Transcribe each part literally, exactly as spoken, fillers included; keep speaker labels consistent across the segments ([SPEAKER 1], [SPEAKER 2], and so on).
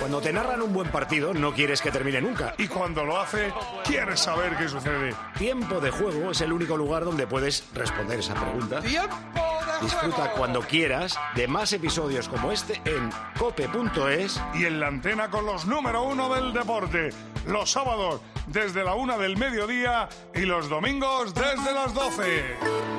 [SPEAKER 1] Cuando te narran un buen partido, no quieres que termine nunca.
[SPEAKER 2] Y cuando lo hace, quieres saber qué sucede.
[SPEAKER 1] Tiempo de Juego es el único lugar donde puedes responder esa pregunta.
[SPEAKER 2] ¡Tiempo de
[SPEAKER 1] Disfruta
[SPEAKER 2] juego!
[SPEAKER 1] cuando quieras de más episodios como este en cope punto es.
[SPEAKER 2] Y en la antena con los número uno del deporte. Los sábados desde la una del mediodía y los domingos desde las doce.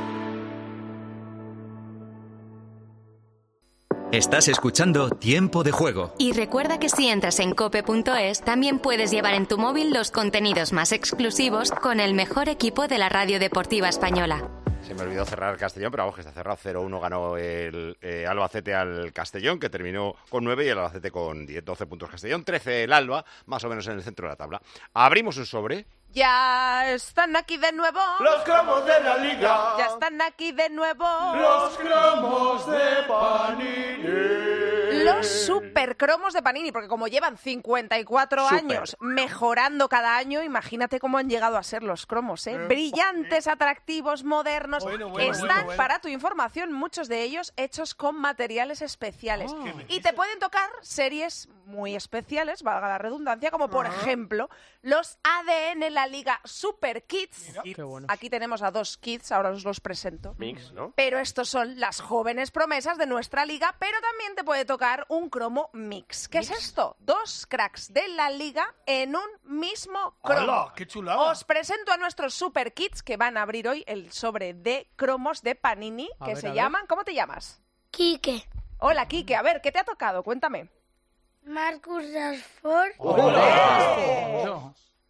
[SPEAKER 3] Estás escuchando Tiempo de Juego.
[SPEAKER 4] Y recuerda que si entras en cope punto es, también puedes llevar en tu móvil los contenidos más exclusivos con el mejor equipo de la radio deportiva española.
[SPEAKER 5] Se me olvidó cerrar Castellón, pero vamos, que está cerrado. cero uno ganó el eh, Albacete al Castellón, que terminó con nueve, y el Albacete con diez, doce puntos Castellón, trece el Alba, más o menos en el centro de la tabla. Abrimos un sobre.
[SPEAKER 6] Ya están aquí de nuevo
[SPEAKER 7] los cromos de la liga.
[SPEAKER 6] Ya están aquí de nuevo
[SPEAKER 7] los cromos de Panini.
[SPEAKER 6] Los supercromos de Panini, porque como llevan cincuenta y cuatro
[SPEAKER 5] Super.
[SPEAKER 6] años mejorando cada año, imagínate cómo han llegado a ser los cromos, ¿eh? Brillantes, atractivos, modernos.
[SPEAKER 7] Bueno, bueno,
[SPEAKER 6] Están,
[SPEAKER 7] bueno, bueno.
[SPEAKER 6] para tu información, muchos de ellos hechos con materiales especiales.
[SPEAKER 7] Oh.
[SPEAKER 6] Y te pueden tocar series muy especiales, valga la redundancia, como por ejemplo los A D N La Liga Super Kids.
[SPEAKER 8] Qué bueno.
[SPEAKER 6] Aquí tenemos a dos kids, ahora os los presento.
[SPEAKER 7] Mix, ¿no?
[SPEAKER 6] Pero estos son las jóvenes promesas de nuestra liga, pero también te puede tocar un cromo mix. ¿Qué es esto? Dos cracks de la liga en un mismo cromo.
[SPEAKER 2] ¡Hala, qué chulada!
[SPEAKER 6] Os presento a nuestros super kids que van a abrir hoy el sobre de cromos de Panini,
[SPEAKER 8] A
[SPEAKER 6] que
[SPEAKER 8] ver,
[SPEAKER 6] se
[SPEAKER 8] a ver.
[SPEAKER 6] llaman... ¿Cómo te llamas?
[SPEAKER 9] Quique,
[SPEAKER 6] Hola, Quique. A ver, ¿qué te ha tocado? Cuéntame.
[SPEAKER 9] Marcus Rashford,
[SPEAKER 8] Yo.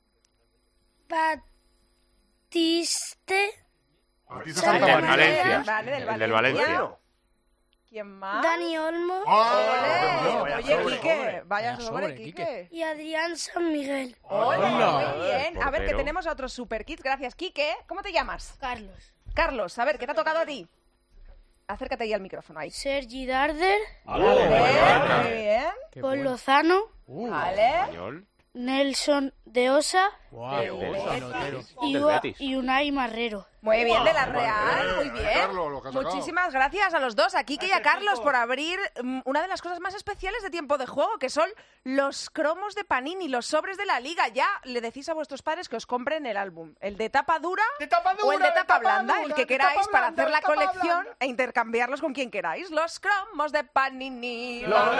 [SPEAKER 9] Batiste,
[SPEAKER 2] Batista
[SPEAKER 6] Vale,
[SPEAKER 2] Santa
[SPEAKER 5] del
[SPEAKER 2] María.
[SPEAKER 5] Valencia.
[SPEAKER 6] Vale, del
[SPEAKER 5] El del
[SPEAKER 6] Valencia.
[SPEAKER 5] Valencia.
[SPEAKER 6] ¿Quién más?
[SPEAKER 9] Dani Olmo
[SPEAKER 2] ¡Ah!
[SPEAKER 6] Ole.
[SPEAKER 2] Vaya
[SPEAKER 6] Oye,
[SPEAKER 2] sobre,
[SPEAKER 6] Quique,
[SPEAKER 2] sobre.
[SPEAKER 6] vaya
[SPEAKER 8] Vaya
[SPEAKER 6] sobre,
[SPEAKER 8] sobre,
[SPEAKER 6] Quique.
[SPEAKER 9] y Adrián San Miguel.
[SPEAKER 6] Ole,
[SPEAKER 8] Hola.
[SPEAKER 6] muy bien. A ver, que
[SPEAKER 5] Portero.
[SPEAKER 6] tenemos a otros super kids. Gracias, Quique. ¿Cómo te llamas?
[SPEAKER 9] Carlos,
[SPEAKER 6] Carlos, a ver, ¿qué te ha tocado a ti? Acércate ahí al micrófono, ahí.
[SPEAKER 9] Sergi Darder,
[SPEAKER 6] Muy bien, muy bien.
[SPEAKER 8] Qué
[SPEAKER 9] Paul
[SPEAKER 8] bueno.
[SPEAKER 9] Lozano,
[SPEAKER 8] Uh,
[SPEAKER 6] Vale.
[SPEAKER 5] Español.
[SPEAKER 9] Nelson de Osa
[SPEAKER 8] guau, pelotero.
[SPEAKER 9] y,
[SPEAKER 7] Del
[SPEAKER 9] Ua-
[SPEAKER 7] Betis.
[SPEAKER 9] y Unai Marrero.
[SPEAKER 6] Muy bien, de la Real, muy bien.
[SPEAKER 2] Carlos, lo que has sacado.
[SPEAKER 6] Muchísimas gracias a los dos, a Kike y a Carlos, por abrir mm, una de las cosas más especiales de Tiempo de Juego, que son los cromos de Panini, los sobres de la Liga. Ya le decís a vuestros padres que os compren el álbum, el de tapa dura,
[SPEAKER 2] De tapa
[SPEAKER 6] o el
[SPEAKER 2] dura,
[SPEAKER 6] de tapa blanda,
[SPEAKER 2] dura,
[SPEAKER 6] el que
[SPEAKER 2] de
[SPEAKER 6] queráis
[SPEAKER 2] tapa
[SPEAKER 6] para
[SPEAKER 2] blanda,
[SPEAKER 6] hacer la
[SPEAKER 2] de tapa
[SPEAKER 6] colección
[SPEAKER 2] blanda.
[SPEAKER 6] e intercambiarlos con quien queráis. Los cromos de Panini.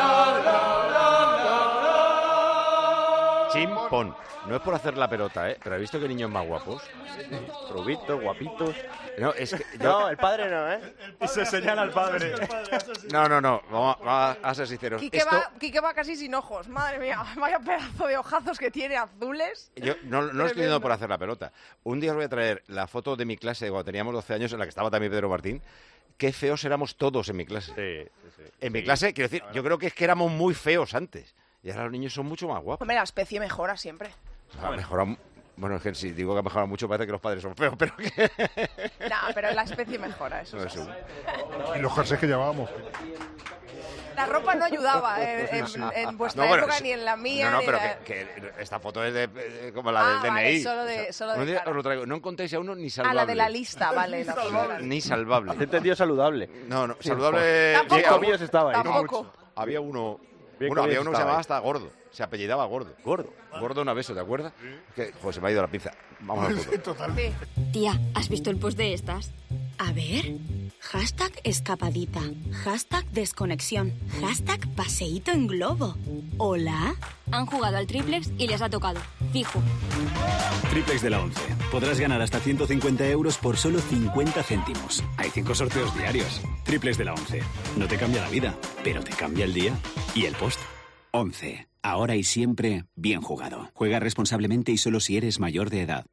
[SPEAKER 5] Chimpón. No es por hacer la pelota, ¿eh? Pero ¿has visto qué niños más guapos?
[SPEAKER 7] Rubitos, guapitos.
[SPEAKER 5] No, es que yo...
[SPEAKER 7] No, el padre no, ¿eh? Y se señala al padre.
[SPEAKER 5] No, no, no. Vamos, vamos a ser sinceros.
[SPEAKER 6] Quique,
[SPEAKER 5] Esto...
[SPEAKER 6] va, Quique va casi sin ojos. Madre mía, vaya pedazo de ojazos que tiene azules.
[SPEAKER 5] Yo no, no lo estoy diciendo por hacer la pelota. Un día os voy a traer la foto de mi clase de cuando teníamos doce años, en la que estaba también Pedro Martín. Qué feos éramos todos en mi clase.
[SPEAKER 7] Sí, sí, sí.
[SPEAKER 5] En mi clase, quiero decir, yo creo que es que éramos muy feos antes. Y ahora los niños son mucho más guapos.
[SPEAKER 6] Hombre, la especie mejora siempre.
[SPEAKER 5] Ha mejorado... Bueno, es que si digo que ha mejorado mucho, parece que los padres son feos, pero que...
[SPEAKER 6] No, pero la especie mejora, eso
[SPEAKER 5] No
[SPEAKER 6] es
[SPEAKER 5] es
[SPEAKER 6] así.
[SPEAKER 5] un-
[SPEAKER 2] Y los jerseys que llevábamos.
[SPEAKER 6] La ropa no ayudaba en, en-
[SPEAKER 2] Sí, sí.
[SPEAKER 6] en vuestra
[SPEAKER 5] No, bueno,
[SPEAKER 6] época,
[SPEAKER 5] sí.
[SPEAKER 6] ni en la mía.
[SPEAKER 5] No, no,
[SPEAKER 6] ni
[SPEAKER 5] pero
[SPEAKER 6] la-
[SPEAKER 5] que, que esta foto es de, eh, como la
[SPEAKER 6] Ah,
[SPEAKER 5] del D N I.
[SPEAKER 6] vale, solo de- solo de
[SPEAKER 5] un día
[SPEAKER 6] cara.
[SPEAKER 5] os lo traigo. No encontréis a uno ni
[SPEAKER 6] Ah,
[SPEAKER 5] salvable.
[SPEAKER 6] la de la lista, vale. la foto de la-
[SPEAKER 5] Ni salvable.
[SPEAKER 7] Has entendido saludable.
[SPEAKER 5] No, no, saludable...
[SPEAKER 6] Tampoco.
[SPEAKER 7] Bien comidos estaba ahí.
[SPEAKER 6] Tampoco.
[SPEAKER 5] Había uno...
[SPEAKER 7] Bien
[SPEAKER 5] Bueno, había
[SPEAKER 7] comidos
[SPEAKER 5] uno que se
[SPEAKER 7] estaba
[SPEAKER 5] llamaba
[SPEAKER 7] ahí.
[SPEAKER 5] hasta Gordo. Se apellidaba Gordo. Gordo. Gordo Naveso, ¿te acuerdas? Que, joder, se me ha ido la pinza. Vamos al fútbol.
[SPEAKER 2] Total.
[SPEAKER 6] Sí.
[SPEAKER 10] Tía, ¿has visto el post de estas? A ver. Hashtag escapadita. Hashtag desconexión. Hashtag paseíto en globo. ¿Hola? Han jugado al triplex y les ha tocado. Fijo.
[SPEAKER 11] Triplex de la once. Podrás ganar hasta ciento cincuenta euros por solo cincuenta céntimos. Hay cinco sorteos diarios. Triplex de la once. No te cambia la vida, pero te cambia el día y el post. once. Ahora y siempre, bien jugado. Juega responsablemente y solo si eres mayor de edad.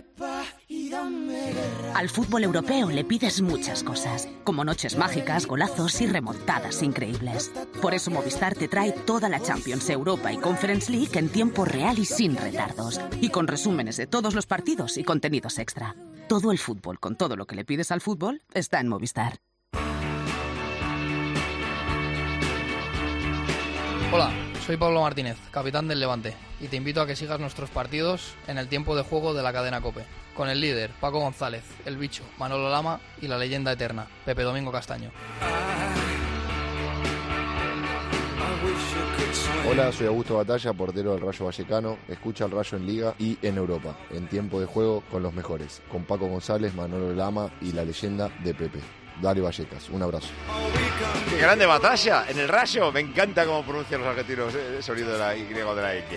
[SPEAKER 10] Al fútbol europeo le pides muchas cosas, como noches mágicas, golazos y remontadas increíbles. Por eso Movistar te trae toda la Champions, Europa y Conference League en tiempo real y sin retardos. Y con resúmenes de todos los partidos y contenidos extra. Todo el fútbol, con todo lo que le pides al fútbol, está en Movistar.
[SPEAKER 8] Hola, soy Pablo Martínez, capitán del Levante, y te invito a que sigas nuestros partidos en el tiempo de juego de la cadena COPE, con el líder, Paco González, el Bicho, Manolo Lama y la leyenda eterna, Pepe Domingo Castaño.
[SPEAKER 12] Hola, soy Augusto Batalla, portero del Rayo Vallecano. Escucha al Rayo en Liga y en Europa, en tiempo de juego con los mejores, con Paco González, Manolo Lama y la leyenda de Pepe. Dale Vallecas, un abrazo.
[SPEAKER 5] ¡Qué grande Batalla! En el Rayo, me encanta cómo pronuncian los argentinos el sonido de la Y o de la X.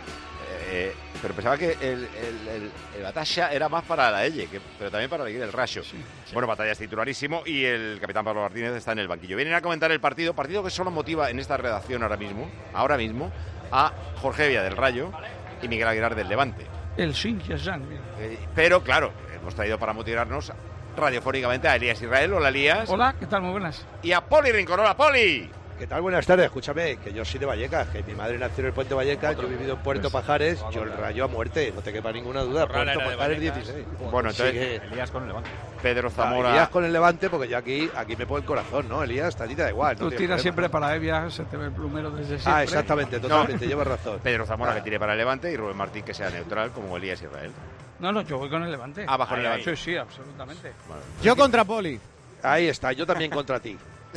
[SPEAKER 5] Eh, pero pensaba que el, el, el, el Batalla era más para la Y, que, pero también para elegir el Rayo. Sí, sí. Bueno, Batalla es titularísimo y el capitán Pablo Martínez está en el banquillo. Vienen a comentar el partido, partido que solo motiva en esta redacción ahora mismo, ahora mismo, a Jorge Villa del Rayo y Miguel Aguilar del Levante.
[SPEAKER 13] El Xinjiang.
[SPEAKER 5] Eh, pero claro, hemos traído para motivarnos radiofónicamente a Elías Israel. Hola, Elías.
[SPEAKER 13] Hola, ¿qué tal? Muy buenas.
[SPEAKER 5] Y a Poli Rincón. Hola, Poli.
[SPEAKER 14] ¿Qué tal? Buenas tardes. Escúchame, que yo soy de Vallecas, que mi madre nació en el Puente Vallecas, yo he vivido en Puerto Pajares, yo el Rayo a muerte, no te quepa ninguna duda. Puerto Pajares dieciséis.
[SPEAKER 5] Bueno, entonces,
[SPEAKER 14] que...
[SPEAKER 15] Elías con el Levante.
[SPEAKER 5] Pedro Zamora.
[SPEAKER 14] Ah, Elías con el Levante, porque yo aquí aquí me pone el corazón, ¿no? Elías, a ti te da igual.
[SPEAKER 13] Tú
[SPEAKER 14] no
[SPEAKER 13] tiras
[SPEAKER 14] problema.
[SPEAKER 13] siempre para Evia, se te ve el plumero desde siempre.
[SPEAKER 14] Ah, exactamente, totalmente,
[SPEAKER 5] no.
[SPEAKER 14] llevas razón.
[SPEAKER 5] Pedro Zamora
[SPEAKER 14] ah.
[SPEAKER 5] que tire para el Levante y Rubén Martín que sea neutral como Elías Israel.
[SPEAKER 13] No, no, yo voy con el Levante.
[SPEAKER 5] Ah, bajo el Levante.
[SPEAKER 13] Sí, sí, absolutamente.
[SPEAKER 5] Bueno.
[SPEAKER 15] Yo contra Poli.
[SPEAKER 14] Ahí está, yo también contra ti.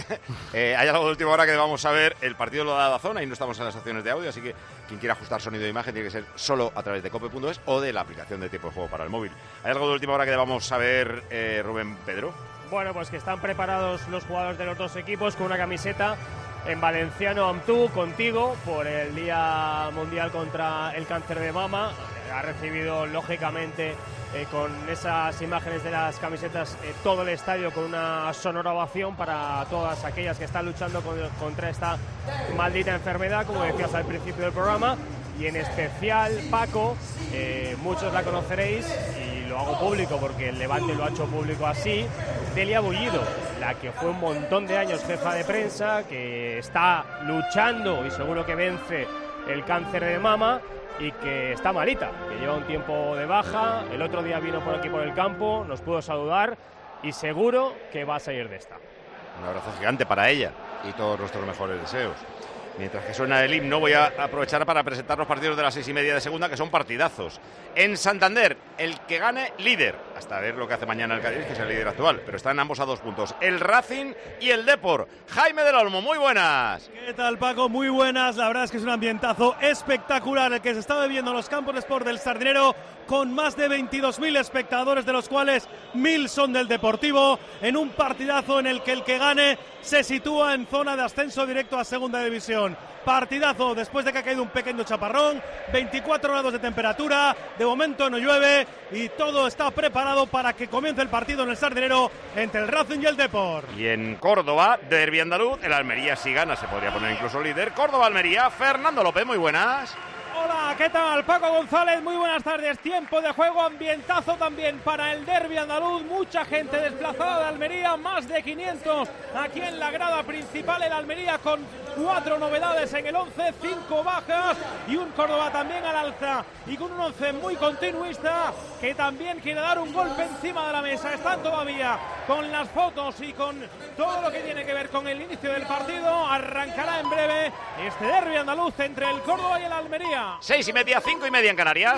[SPEAKER 5] eh, hay algo de última hora que vamos a ver. El partido lo da Dazón, ahí no estamos en las estaciones de audio, así que quien quiera ajustar sonido e imagen tiene que ser solo a través de cope punto es o de la aplicación de tiempo de juego para el móvil. ¿Hay algo de última hora que vamos a ver, eh, Rubén, Pedro?
[SPEAKER 16] Bueno, pues que están preparados los jugadores de los dos equipos con una camiseta en valenciano Amtú, contigo, por el Día Mundial contra el Cáncer de Mama. Ha recibido, lógicamente, eh, con esas imágenes de las camisetas, eh, todo el estadio con una sonora ovación para todas aquellas que están luchando con, contra esta maldita enfermedad, como decías al principio del programa. Y en especial, Paco, eh, muchos la conoceréis y lo hago público porque el Levante lo ha hecho público así, Delia Bullido, la que fue un montón de años jefa de prensa, que está luchando y seguro que vence el cáncer de mama y que está malita, que lleva un tiempo de baja. El otro día vino por aquí por el campo, nos pudo saludar y seguro que va a salir de esta.
[SPEAKER 5] Un abrazo gigante para ella y todos nuestros mejores deseos. Mientras que suena el himno, voy a aprovechar para presentar los partidos de las seis y media de segunda, que son partidazos. En Santander, el que gane, líder. Hasta ver lo que hace mañana el Cádiz, que es el líder actual. Pero están ambos a dos puntos. El Racing y el Depor. Jaime del Olmo, muy buenas.
[SPEAKER 17] ¿Qué tal, Paco? Muy buenas. La verdad es que es un ambientazo espectacular el que se está viviendo en los campos de Sport del Sardinero, con más de veintidós mil espectadores, de los cuales mil son del Deportivo, en un partidazo en el que el que gane se sitúa en zona de ascenso directo a Segunda División. Partidazo después de que ha caído un pequeño chaparrón, veinticuatro grados de temperatura, de momento no llueve y todo está preparado para que comience el partido en el Sardinero entre el Racing y el Depor.
[SPEAKER 5] Y en Córdoba, derbi andaluz, el Almería si gana se podría poner incluso líder. Córdoba-Almería, Fernando López, muy buenas.
[SPEAKER 18] Hola, ¿qué tal? Paco González, muy buenas tardes. Tiempo de juego, ambientazo también para el derbi andaluz. Mucha gente desplazada de Almería, más de quinientos aquí en la grada principal. El Almería con cuatro novedades en el once, cinco bajas y un Córdoba también al alza. Y con un once muy continuista que también quiere dar un golpe encima de la mesa. Están todavía con las fotos y con todo lo que tiene que ver con el inicio del partido. Arrancará en breve este derbi andaluz entre el Córdoba y el Almería.
[SPEAKER 5] Seis y media, cinco y media en Canarias.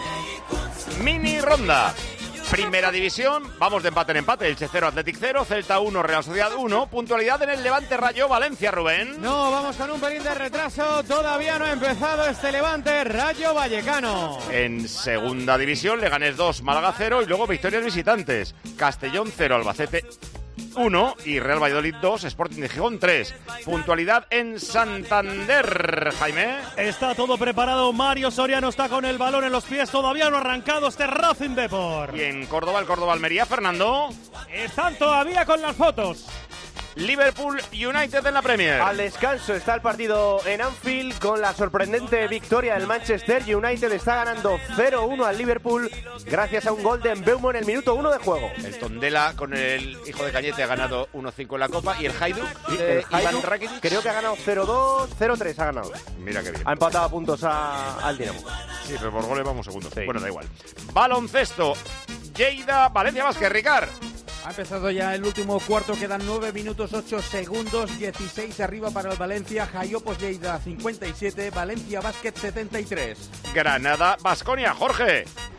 [SPEAKER 5] Mini ronda. Primera división, vamos de empate en empate. Elche cero, Athletic cero, Celta uno, Real Sociedad uno. Puntualidad en el Levante Rayo Valencia, Rubén.
[SPEAKER 15] No, vamos con un pelín de retraso. Todavía no ha empezado este Levante Rayo Vallecano.
[SPEAKER 5] En segunda división, Leganés dos, Málaga cero y luego victorias visitantes. Castellón cero, Albacete uno y Real Valladolid dos, Sporting de Gijón tres. Puntualidad en Santander, Jaime.
[SPEAKER 17] Está todo preparado, Mario Soriano está con el balón en los pies, todavía no ha arrancado este Racing Depor.
[SPEAKER 5] Y en Córdoba, el Córdoba-Almería, Fernando.
[SPEAKER 18] Están todavía con las fotos.
[SPEAKER 5] Liverpool United en la Premier.
[SPEAKER 7] Al descanso está el partido en Anfield con la sorprendente victoria del Manchester United. Está ganando cero uno al Liverpool gracias a un gol de Mbeumo en el minuto uno de juego.
[SPEAKER 5] El Tondela con el hijo de Cañete ha ganado uno cinco en la Copa y el Hajduk,
[SPEAKER 7] eh, el Hajduk creo que ha ganado cero dos, cero tres ha ganado.
[SPEAKER 5] Mira qué bien.
[SPEAKER 7] Ha empatado a puntos a, al Dinamo.
[SPEAKER 5] Sí, pero por goles vamos segundo. Sí. Bueno, da igual. Baloncesto. Lleida, Valencia Vázquez, Ricard.
[SPEAKER 19] Ha empezado ya el último cuarto, quedan nueve minutos ocho segundos, dieciséis arriba para el Valencia, Jaiopos Lleida cincuenta y siete, Valencia Basket setenta y tres.
[SPEAKER 5] Granada, Baskonia, Jorge.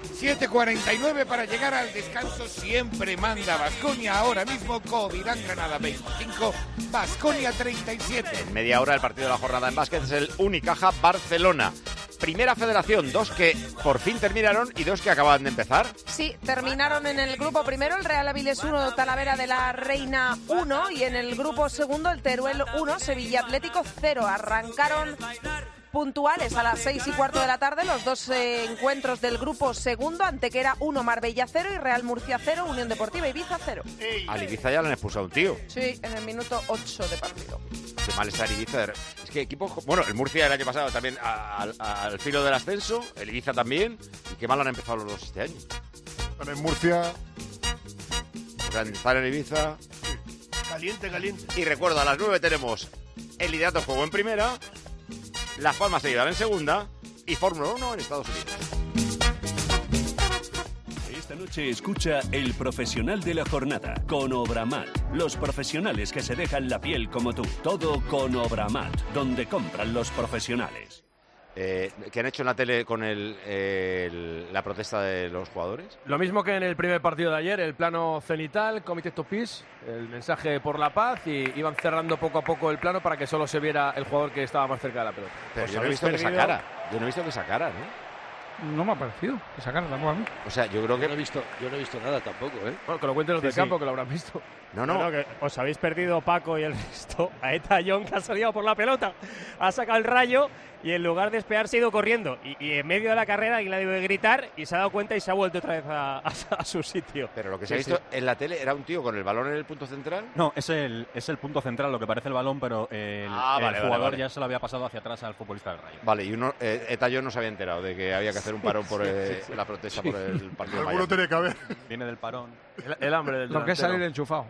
[SPEAKER 20] siete cuarenta y nueve para llegar al descanso. Siempre manda Baskonia. Ahora mismo Covirán Granada veinticinco, Baskonia treinta y siete.
[SPEAKER 5] En media hora el partido de la jornada en básquet es el Unicaja Barcelona. Primera Federación, dos que por fin terminaron y dos que acaban de empezar.
[SPEAKER 6] Sí, terminaron en el grupo primero el Real Avilés uno, Talavera de la Reina uno y en el grupo segundo el Teruel uno, Sevilla Atlético cero. Arrancaron puntuales a las seis y cuarto de la tarde los dos eh, encuentros del grupo segundo, Antequera uno, Marbella cero y Real Murcia cero, Unión Deportiva Ibiza cero.
[SPEAKER 5] Al Ibiza ya le han expulsado a un tío.
[SPEAKER 6] Sí, en el minuto ocho de partido.
[SPEAKER 5] Qué mal está el Ibiza. Es que equipos... Bueno, el Murcia el año pasado también al, al filo del ascenso, el Ibiza también, y qué mal han empezado los dos este año.
[SPEAKER 2] En Murcia...
[SPEAKER 5] O sea, estar en Ibiza...
[SPEAKER 14] Caliente, caliente.
[SPEAKER 5] Y recuerdo, a las nueve tenemos el liderato de juego en primera, Las Palmas seguidas en segunda y Fórmula uno en Estados Unidos.
[SPEAKER 11] Esta noche escucha El Profesional de la Jornada con Obramat. Los profesionales que se dejan la piel como tú. Todo con Obramat, donde compran los profesionales.
[SPEAKER 5] Eh, ¿Qué han hecho en la tele con el, el, la protesta de los jugadores?
[SPEAKER 21] Lo mismo que en el primer partido de ayer, el plano cenital, Comité to Peace, el mensaje por la paz, y iban cerrando poco a poco el plano para que solo se viera el jugador que estaba más cerca de la pelota.
[SPEAKER 5] Pero
[SPEAKER 21] Pues
[SPEAKER 5] yo no he visto
[SPEAKER 21] habéis
[SPEAKER 5] que
[SPEAKER 21] perdido-
[SPEAKER 5] sacara. Yo no he visto que sacara, ¿no?
[SPEAKER 13] No me ha parecido que sacaron tampoco a mí.
[SPEAKER 5] O sea, yo creo que...
[SPEAKER 14] Yo no he visto, yo no he visto nada tampoco, ¿eh?
[SPEAKER 21] Bueno, que lo cuenten los
[SPEAKER 16] Sí,
[SPEAKER 21] del
[SPEAKER 16] sí.
[SPEAKER 21] campo, que lo habrán visto.
[SPEAKER 5] No, no.
[SPEAKER 16] que os habéis perdido Paco y el resto. A Eta John, que ha salido por la pelota, ha sacado el rayo y en lugar de espear se ha ido corriendo. Y, y en medio de la carrera alguien le ha debido de gritar y se ha dado cuenta y se ha vuelto otra vez a, a- a su sitio.
[SPEAKER 5] Pero lo que se ha
[SPEAKER 16] Sí,
[SPEAKER 5] visto
[SPEAKER 16] sí.
[SPEAKER 5] en la tele era un tío con el balón en el punto central.
[SPEAKER 22] No, es el, es el punto central, lo que parece el balón, pero el,
[SPEAKER 5] Ah,
[SPEAKER 22] el
[SPEAKER 5] vale, vale,
[SPEAKER 22] jugador
[SPEAKER 5] vale.
[SPEAKER 22] ya se lo había pasado hacia atrás al futbolista del Rayo.
[SPEAKER 5] Vale, y uno, eh, Eta John no se había enterado de que había que hacer un parón por eh,
[SPEAKER 22] Sí, sí.
[SPEAKER 5] la protesta
[SPEAKER 22] Sí.
[SPEAKER 5] por el partido de
[SPEAKER 2] Alguno
[SPEAKER 5] Miami.
[SPEAKER 2] tiene que haber.
[SPEAKER 22] Viene del parón.
[SPEAKER 21] El, el hambre del
[SPEAKER 13] Lo que es
[SPEAKER 21] delantero.
[SPEAKER 13] salir enchufado.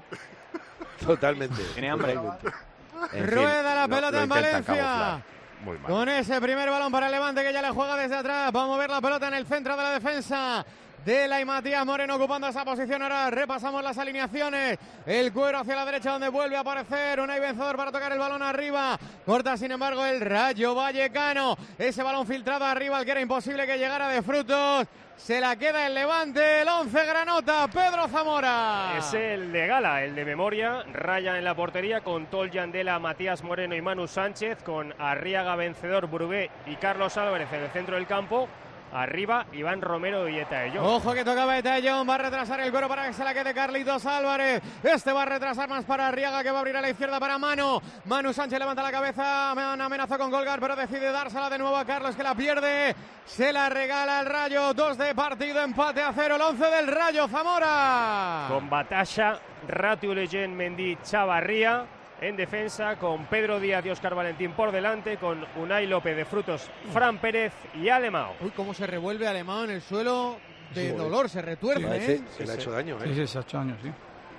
[SPEAKER 14] Totalmente.
[SPEAKER 22] Tiene hambre.
[SPEAKER 5] En fin,
[SPEAKER 15] Rueda la
[SPEAKER 5] lo-
[SPEAKER 15] pelota
[SPEAKER 5] lo
[SPEAKER 15] en
[SPEAKER 5] intentan
[SPEAKER 15] Valencia.
[SPEAKER 5] camuflar. Muy mal.
[SPEAKER 15] Con ese primer balón para el Levante que ya le juega desde atrás. Va a mover la pelota en el centro de la defensa de la y Matías Moreno ocupando esa posición. Ahora repasamos las alineaciones. El cuero hacia la derecha donde vuelve a aparecer Unai Vencedor para tocar el balón arriba. Corta sin embargo el Rayo Vallecano. Ese balón filtrado arriba al que era imposible que llegara de frutos. Se la queda el Levante, el once Granota, Pedro Zamora.
[SPEAKER 16] Es el de Gala, el de memoria. Raya en la portería con Tol Yandela, Matías Moreno y Manu Sánchez, con Arriaga, Vencedor, Brugué y Carlos Álvarez en el centro del campo. Arriba, Iván Romero y Eta John.
[SPEAKER 15] Ojo que tocaba Etayón, va a retrasar el cuero para que se la quede Carlitos Álvarez. Este va a retrasar más para Arriaga, que va a abrir a la izquierda para Manu. Manu Sánchez levanta la cabeza, amenazó con Golgar, pero decide dársela de nuevo a Carlos, que la pierde. Se la regala al Rayo, dos de partido, empate a cero, el once del Rayo, Zamora.
[SPEAKER 16] Con Batasha, Ratu Leyen, Mendy, Chavarría. En defensa, con Pedro Díaz y Óscar Valentín por delante, con Unai López de Frutos, Fran Pérez y Alemão.
[SPEAKER 15] Uy, cómo se revuelve Alemão en el suelo de
[SPEAKER 14] Sí,
[SPEAKER 15] dolor, se retuerce,
[SPEAKER 14] Parece-
[SPEAKER 15] ¿eh?
[SPEAKER 14] se le ha hecho daño, ¿eh?
[SPEAKER 13] Sí, sí, se ha hecho daño, sí.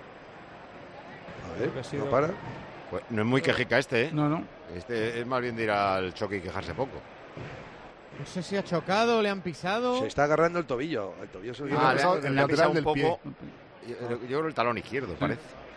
[SPEAKER 14] A ver, no para.
[SPEAKER 5] Pues no es muy quejica este, ¿eh?
[SPEAKER 13] No, no.
[SPEAKER 5] Este es más bien de ir al choque y quejarse poco.
[SPEAKER 15] No sé si ha chocado, le han pisado.
[SPEAKER 14] Se está agarrando el tobillo. El tobillo se lo
[SPEAKER 5] Ah,
[SPEAKER 14] lleva-
[SPEAKER 5] le, le ha pisado un poco. Yo, yo creo el talón izquierdo, parece.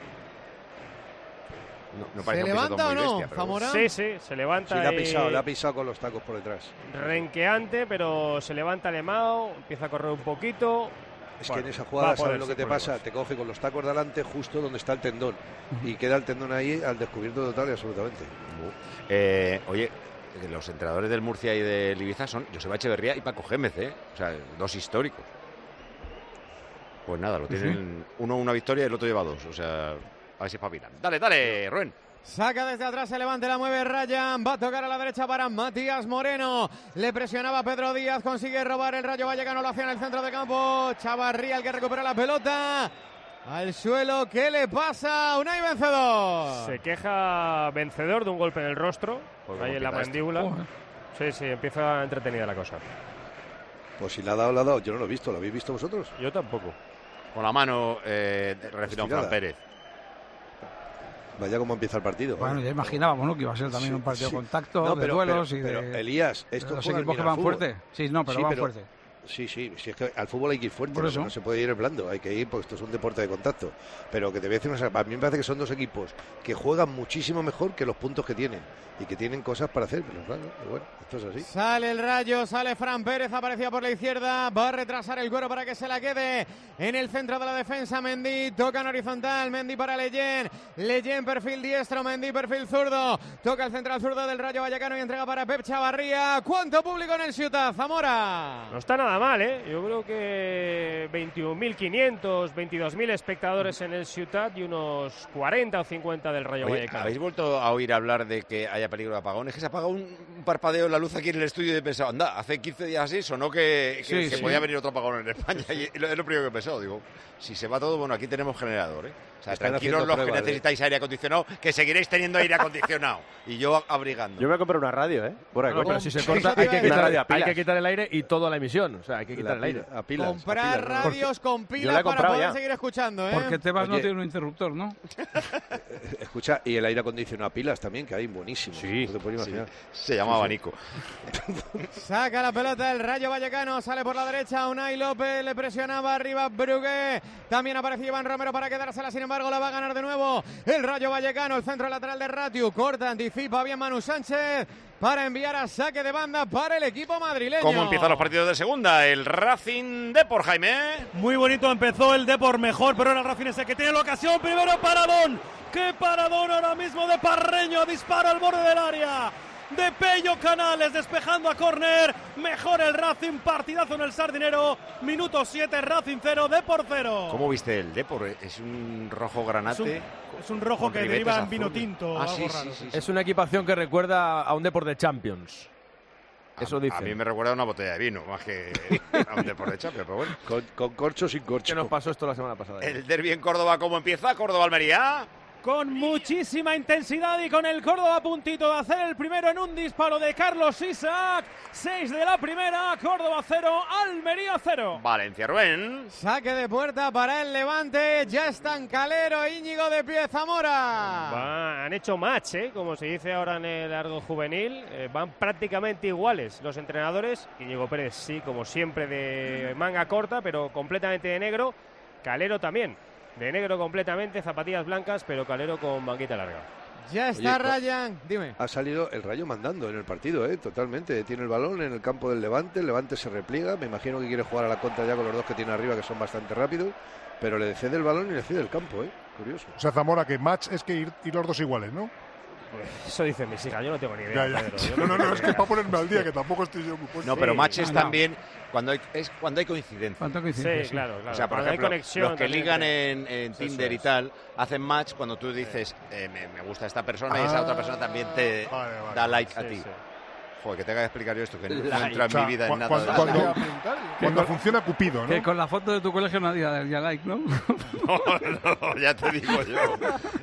[SPEAKER 5] No, no parece un pisotón muy bestia, pero bueno.
[SPEAKER 16] Sí, sí, se levanta.
[SPEAKER 14] Sí, le ha
[SPEAKER 16] y-
[SPEAKER 14] pisado, le ha pisado con los tacos por detrás.
[SPEAKER 16] Renqueante, pero se levanta Alemão, empieza a correr un poquito.
[SPEAKER 14] Es
[SPEAKER 16] Bueno,
[SPEAKER 14] que en esa
[SPEAKER 16] va a
[SPEAKER 14] jugada,
[SPEAKER 16] poder
[SPEAKER 14] ¿sabes lo que
[SPEAKER 16] sin
[SPEAKER 14] te
[SPEAKER 16] problemas.
[SPEAKER 14] pasa? Te coge con los tacos delante justo donde está el tendón. Y queda el tendón ahí al descubierto total y absolutamente.
[SPEAKER 5] Eh, oye, los entrenadores del Murcia y del Ibiza son Joseba Echeverría y Paco Gémez, ¿eh? O sea, dos históricos. Pues nada, lo tienen uno una victoria y el otro lleva dos. O sea, a ver si espabilan. Dale, dale, Rubén.
[SPEAKER 15] Saca desde atrás, se levanta, la mueve Ryan, va a tocar a la derecha para Matías Moreno, le presionaba Pedro Díaz, consigue robar el Rayo Vallecano, lo hacía en el centro de campo, Chavarría el que recupera la pelota, al suelo, ¿qué le pasa? Unai Vencedor.
[SPEAKER 16] Se queja Vencedor de un golpe en el rostro,
[SPEAKER 14] Pues
[SPEAKER 16] ahí en la
[SPEAKER 14] cómo empieza
[SPEAKER 16] mandíbula.
[SPEAKER 14] esto.
[SPEAKER 16] Sí, sí, empieza entretenida la cosa.
[SPEAKER 14] Pues si la ha dado, la ha dado. Yo no lo he visto. ¿Lo habéis visto vosotros?
[SPEAKER 16] Yo tampoco.
[SPEAKER 5] Con la mano, eh, refirió a
[SPEAKER 14] Estirada.
[SPEAKER 5] Fran Pérez.
[SPEAKER 14] Vaya cómo empieza el partido.
[SPEAKER 13] Bueno,
[SPEAKER 14] ¿eh?
[SPEAKER 13] ya imaginábamos, ¿no? Que iba a ser también
[SPEAKER 14] Sí,
[SPEAKER 13] un partido
[SPEAKER 14] sí.
[SPEAKER 13] de contacto,
[SPEAKER 14] No,
[SPEAKER 13] de
[SPEAKER 14] pero-
[SPEAKER 13] duelos
[SPEAKER 14] pero-
[SPEAKER 13] y
[SPEAKER 14] pero,
[SPEAKER 13] de...
[SPEAKER 14] Elías,
[SPEAKER 13] de
[SPEAKER 14] estos
[SPEAKER 13] los
[SPEAKER 14] juegan
[SPEAKER 13] equipos
[SPEAKER 14] bien
[SPEAKER 13] que
[SPEAKER 14] al
[SPEAKER 13] van
[SPEAKER 14] fútbol.
[SPEAKER 13] fuerte. Sí, no, pero
[SPEAKER 14] Sí,
[SPEAKER 13] van fuerte.
[SPEAKER 14] Sí, sí, sí, es que al fútbol hay que ir fuerte,
[SPEAKER 13] Por eso.
[SPEAKER 14] no se puede ir blando, hay que ir porque esto es un deporte de contacto. Pero que te voy a decir una cosa, a mí me parece que son dos equipos que juegan muchísimo mejor que los puntos que tienen y que tienen cosas para hacer, pero claro, pero bueno, esto es así.
[SPEAKER 15] Sale el Rayo, sale Fran Pérez, aparecía por la izquierda, va a retrasar el Cuero para que se la quede en el centro de la defensa. Mendy toca en horizontal, Mendy para Leyen, Leyen perfil diestro, Mendy perfil zurdo, toca el central zurdo del Rayo Vallecano y entrega para Pep Chavarría. ¿Cuánto público en el Ciutat, Zamora?
[SPEAKER 16] No está nada mal, ¿eh? Yo creo que veintiún mil quinientos, veintidós mil espectadores en el Ciutat y unos cuarenta o cincuenta del Rayo
[SPEAKER 5] Oye,
[SPEAKER 16] Vallecano.
[SPEAKER 5] ¿habéis vuelto a oír hablar de que haya peligro de apagón? Es que se apagó un, un parpadeo en la luz aquí en el estudio y he pensado, anda, hace quince días así sonó que, que,
[SPEAKER 13] Sí,
[SPEAKER 5] que
[SPEAKER 13] sí.
[SPEAKER 5] podía venir otro apagón en España y, y lo, es lo primero que he pensado. Digo, si se va todo, bueno, aquí tenemos generador, ¿eh? O sea,
[SPEAKER 14] Están
[SPEAKER 5] tranquilos
[SPEAKER 14] haciendo
[SPEAKER 5] los que
[SPEAKER 14] pruebas,
[SPEAKER 5] necesitáis aire acondicionado, que seguiréis teniendo aire acondicionado. Y yo abrigando.
[SPEAKER 7] Yo me compré una radio, ¿eh? Por ahí.
[SPEAKER 21] No, pero si se corta,
[SPEAKER 7] Sí,
[SPEAKER 21] hay que,
[SPEAKER 7] una
[SPEAKER 21] quitar,
[SPEAKER 7] radio a
[SPEAKER 21] hay
[SPEAKER 7] pilas.
[SPEAKER 21] que quitar el aire y toda la emisión. O sea, hay que quitar
[SPEAKER 14] La
[SPEAKER 21] el aire.
[SPEAKER 14] pila- a pilas,
[SPEAKER 15] Comprar
[SPEAKER 14] a pilas, ¿no?
[SPEAKER 15] radios con
[SPEAKER 7] Yo la
[SPEAKER 15] pilas
[SPEAKER 7] he
[SPEAKER 15] para
[SPEAKER 7] comprado
[SPEAKER 15] poder
[SPEAKER 7] ya.
[SPEAKER 15] seguir escuchando, ¿eh?
[SPEAKER 13] Porque Tebas no
[SPEAKER 14] Oye.
[SPEAKER 13] tiene un interruptor, ¿no?
[SPEAKER 14] Escucha, y el aire acondicionado a pilas también, que hay buenísimo.
[SPEAKER 5] Sí,
[SPEAKER 14] no te puedes
[SPEAKER 5] sí.
[SPEAKER 14] imaginar.
[SPEAKER 5] Se llama
[SPEAKER 14] Sí, sí.
[SPEAKER 5] abanico.
[SPEAKER 15] Saca la pelota el Rayo Vallecano, sale por la derecha Unai López, le presionaba arriba Brugué, también aparecía Iván Romero para quedársela, sin embargo la va a ganar de nuevo el Rayo Vallecano, el centro lateral de Ratiu, corta, anticipa bien Manu Sánchez para enviar a saque de banda para el equipo madrileño.
[SPEAKER 5] ¿Cómo empiezan los partidos de segunda? El Racing Depor, Jaime.
[SPEAKER 17] Muy bonito empezó el Depor mejor, pero ahora el Racing es el que tiene la ocasión. Primero paradón. ¡Qué paradón ahora mismo de Parreño! Disparo al borde del área. De Pello Canales despejando a córner. Mejor el Racing, partidazo en el Sardinero. Minuto siete, Racing cero, Depor cero.
[SPEAKER 5] ¿Cómo viste el Depor? ¿Es un rojo granate?
[SPEAKER 17] Es un, es un rojo
[SPEAKER 5] con
[SPEAKER 17] que
[SPEAKER 5] ribetes
[SPEAKER 17] deriva en vino
[SPEAKER 5] azules.
[SPEAKER 17] tinto.
[SPEAKER 5] Ah,
[SPEAKER 17] algo
[SPEAKER 5] sí,
[SPEAKER 17] raro.
[SPEAKER 5] sí, sí,
[SPEAKER 21] Es una equipación que recuerda a un Depor de Champions. Eso dice.
[SPEAKER 5] A mí me recuerda a una botella de vino, más que a un Depor de Champions, pero bueno.
[SPEAKER 14] Con, con corcho sin corcho.
[SPEAKER 21] ¿Qué nos pasó esto la semana pasada?
[SPEAKER 5] El derbi en Córdoba, ¿cómo empieza? Córdoba-Almería.
[SPEAKER 17] Con muchísima intensidad y con el Córdoba a puntito de hacer el primero en un disparo de Carlos Isaac. seis de la primera, Córdoba cero, Almería cero.
[SPEAKER 5] Valencia, Rubén.
[SPEAKER 15] Saque de puerta para el Levante, ya están Calero e Íñigo de pie, Zamora.
[SPEAKER 16] Va- han hecho match, ¿eh? Como se dice ahora en el argot juvenil. Eh, van prácticamente iguales los entrenadores. Íñigo Pérez, sí, como siempre, de manga corta, pero completamente de negro. Calero también, de negro completamente, zapatillas blancas, pero Calero con manguita larga.
[SPEAKER 15] Ya está
[SPEAKER 14] Oye,
[SPEAKER 15] Ryan, dime.
[SPEAKER 14] Ha salido el Rayo mandando en el partido, ¿eh? Totalmente. Tiene el balón en el campo del Levante, el Levante se repliega, me imagino que quiere jugar a la contra ya con los dos que tiene arriba, que son bastante rápidos, pero le cede el balón y le cede el campo, ¿eh? Curioso.
[SPEAKER 2] O sea, Zamora, que match es que ir, ir los dos iguales, ¿no?
[SPEAKER 16] Eso dicen mis hijas, yo no tengo ni idea.
[SPEAKER 2] Ya, ya.
[SPEAKER 16] Pedro, yo
[SPEAKER 2] No, no, no,
[SPEAKER 16] tengo
[SPEAKER 2] es
[SPEAKER 16] ni
[SPEAKER 2] que
[SPEAKER 16] idea.
[SPEAKER 2] para ponerme al día, que tampoco estoy yo muy puesto.
[SPEAKER 5] No, pero
[SPEAKER 16] Sí.
[SPEAKER 5] matches
[SPEAKER 13] Ah, no.
[SPEAKER 5] también cuando hay, es cuando hay coincidencia.
[SPEAKER 13] Falta
[SPEAKER 16] Sí,
[SPEAKER 13] coincidencia.
[SPEAKER 16] claro, claro.
[SPEAKER 5] O sea, por
[SPEAKER 16] Cuando hay
[SPEAKER 5] ejemplo,
[SPEAKER 16] conexión
[SPEAKER 5] los que
[SPEAKER 16] también
[SPEAKER 5] ligan
[SPEAKER 16] entre-
[SPEAKER 5] en, en
[SPEAKER 16] Eso
[SPEAKER 5] Tinder y
[SPEAKER 16] es.
[SPEAKER 5] tal, hacen match cuando tú dices, eh, me, me gusta esta persona y esa
[SPEAKER 2] Ah,
[SPEAKER 5] otra persona también te
[SPEAKER 2] vale, vale.
[SPEAKER 5] da like a
[SPEAKER 16] Sí,
[SPEAKER 5] ti.
[SPEAKER 16] sí.
[SPEAKER 5] Joder, que tenga que explicar yo esto, que no, no
[SPEAKER 21] Like.
[SPEAKER 5] entra en
[SPEAKER 2] O sea,
[SPEAKER 5] mi vida en
[SPEAKER 2] cu-
[SPEAKER 5] nada.
[SPEAKER 2] cuando,
[SPEAKER 5] de
[SPEAKER 2] cuando,
[SPEAKER 5] eso.
[SPEAKER 2] cuando funciona Cupido, ¿no?
[SPEAKER 13] Que con la foto de tu colegio nadie ya like, ¿no?
[SPEAKER 5] No, no, ya te digo yo.